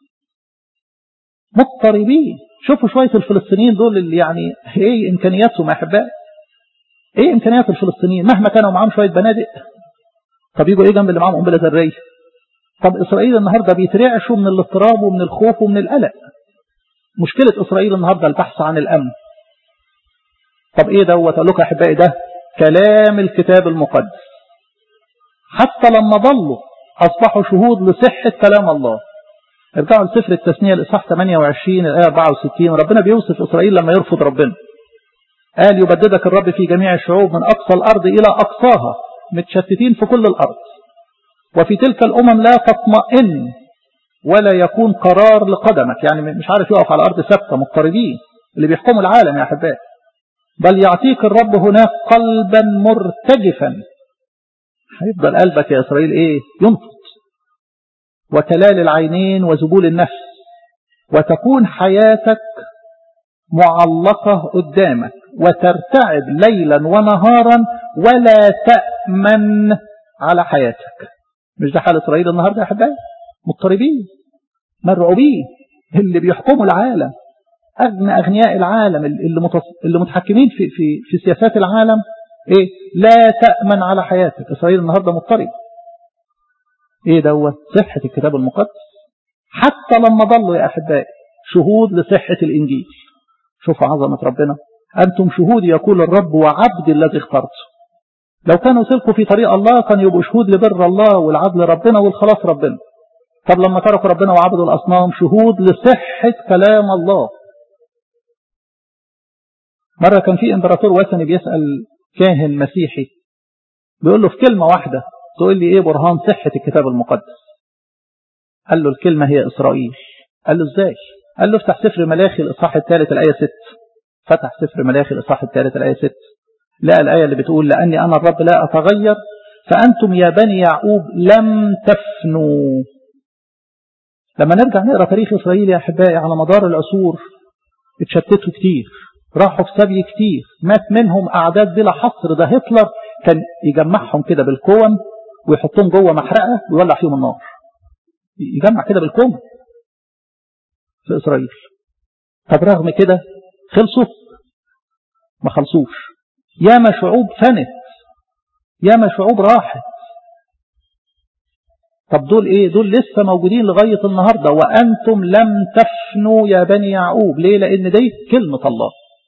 مضطربين. شوفوا شوية الفلسطينيين دول اللي يعني ايه إمكانياتهم يا أحبائي؟ ايه إمكانيات الفلسطينيين مهما كانوا معاهم شوية بنادق؟ طب يجوا ايه جنب اللي معاهم قنبلة ذرية؟ طب إسرائيل النهاردة بيترعشوا من الاضطراب ومن الخوف ومن القلق. مشكلة إسرائيل النهاردة البحث عن الأمن. طب ايه دوت؟ اقول لكم يا أحبائي ده كلام الكتاب المقدس. حتى لما ضلوا أصبحوا شهود لصحة كلام الله. ارجعوا لسفر التثنية الإصحاح ثمانية وعشرين الآية أربعة وستين، ربنا بيوصف إسرائيل لما يرفض ربنا. قال يبددك الرب في جميع الشعوب من أقصى الأرض إلى أقصاها، متشتتين في كل الأرض. وفي تلك الأمم لا تطمئن ولا يكون قرار لقدمك، يعني مش عارف يقف على الأرض ثابتة، مضطربين اللي بيحكموا العالم يا أحبائي. بل يعطيك الرب هناك قلبا مرتجفا. هيفضل قلبك يا إسرائيل إيه؟ ينفض. وتلال العينين وذبول النفس، وتكون حياتك معلقة قدامك وترتعد ليلا ونهارا ولا تأمن على حياتك. مش ده حال إسرائيل النهاردة يا أحبائي؟ مضطربين مرعوبين، اللي بيحكموا العالم أغنى أغنياء العالم اللي, متص... اللي متحكمين في, في, في سياسات العالم إيه؟ لا تأمن على حياتك. إسرائيل النهاردة مضطرب. إيه دوت؟ صحة الكتاب المقدس. حتى لما ضلوا يا أحبائي شهود لصحة الإنجيل. شوفوا عظمة ربنا. أنتم شهود يقول الرب وعبد الذي اخترته. لو كانوا سلكوا في طريق الله كان يبقوا شهود لبر الله والعدل ربنا والخلاص ربنا. طب لما تركوا ربنا وعبدوا الأصنام شهود لصحة كلام الله. مرة كان في امبراطور وثني بيسأل كاهن مسيحي بيقول له في كلمة واحدة تقول لي ايه برهان صحة الكتاب المقدس؟ قال له الكلمة هي إسرائيل. قال له ازاي؟ قال له افتح سفر ملاخي الإصحاح الثالث الآية ستة. فتح سفر ملاخي الإصحاح الثالث الآية ستة، لقى الآية اللي بتقول لأني أنا الرب لا أتغير فأنتم يا بني يعقوب لم تفنوا. لما نرجع نقرأ تاريخ إسرائيل يا أحبائي على مدار العصور اتشتتوا كتير، راحوا في سبي كتير، مات منهم أعداد بلا حصر. ده هتلر كان يجمعهم كده بالكوم ويحطهم جوه محرقة ويولع فيهم النار، يجمع كده بالكوم في إسرائيل. طب رغم كده خلصوا؟ ما خلصوش. ياما شعوب فنت، ياما شعوب راحت. طب دول ايه؟ دول لسه موجودين لغاية النهاردة. وأنتم لم تفنوا يا بني يعقوب. ليه؟ لأن دي كلمة الله،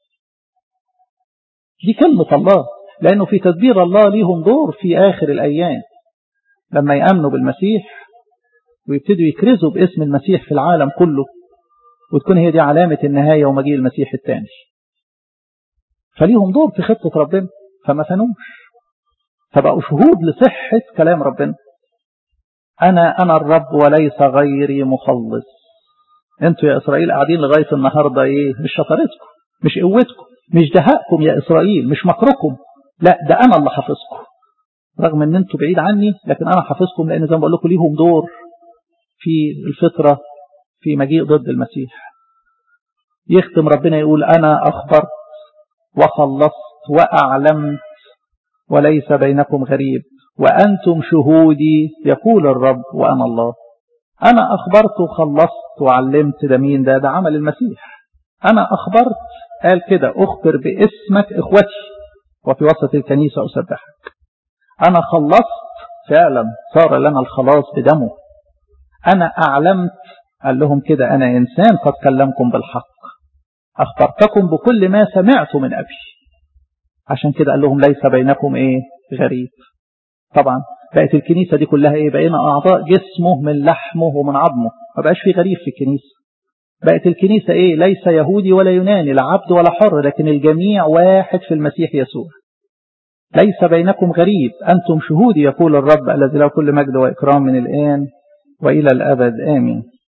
دي كلمة الله. لأنه في تدبير الله ليهم دور في آخر الأيام لما يأمنوا بالمسيح ويبتدوا يكرزوا باسم المسيح في العالم كله، وتكون هي دي علامة النهاية ومجيء المسيح الثاني. فليهم دور في خطة ربنا، فما فنوش، فبقوا شهود لصحة كلام ربنا. أنا أنا الرب وليس غيري مخلص. أنتوا يا إسرائيل قاعدين لغاية النهاردة إيه؟ مش شطارتكم، مش قوتكم، مش دهائكم يا إسرائيل، مش مكركم، لا ده أنا اللي حافظكم. رغم أن أنتوا بعيد عني لكن أنا حافظكم، لأن زي ما بقول لكم ليهم دور في الفترة في مجيء ضد المسيح. يختم ربنا يقول أنا أخبرت وخلصت وأعلمت وليس بينكم غريب وأنتم شهودي يقول الرب وأنا الله. أنا أخبرت وخلصت وعلمت. ده مين ده؟ ده عمل المسيح. أنا أخبرت، قال كده أخبر باسمك إخوتي وفي وسط الكنيسة أسبحك. أنا خلصت، فعلا صار لنا الخلاص بدمه. أنا أعلمت، قال لهم كده أنا إنسان قد كلمكم بالحق، أخبرتكم بكل ما سمعت من أبي. عشان كده قال لهم ليس بينكم إيه؟ غريب. طبعا بقت الكنيسة دي كلها إيه؟ بقينا أعضاء جسمه من لحمه ومن عظمه، ما بقاش في غريب في الكنيسة. بقت الكنيسة إيه؟ ليس يهودي ولا يوناني، لا عبد ولا حر، لكن الجميع واحد في المسيح يسوع. ليس بينكم غريب أنتم شهودي يقول الرب الذي له كل مجد وإكرام من الآن وإلى الأبد آمين.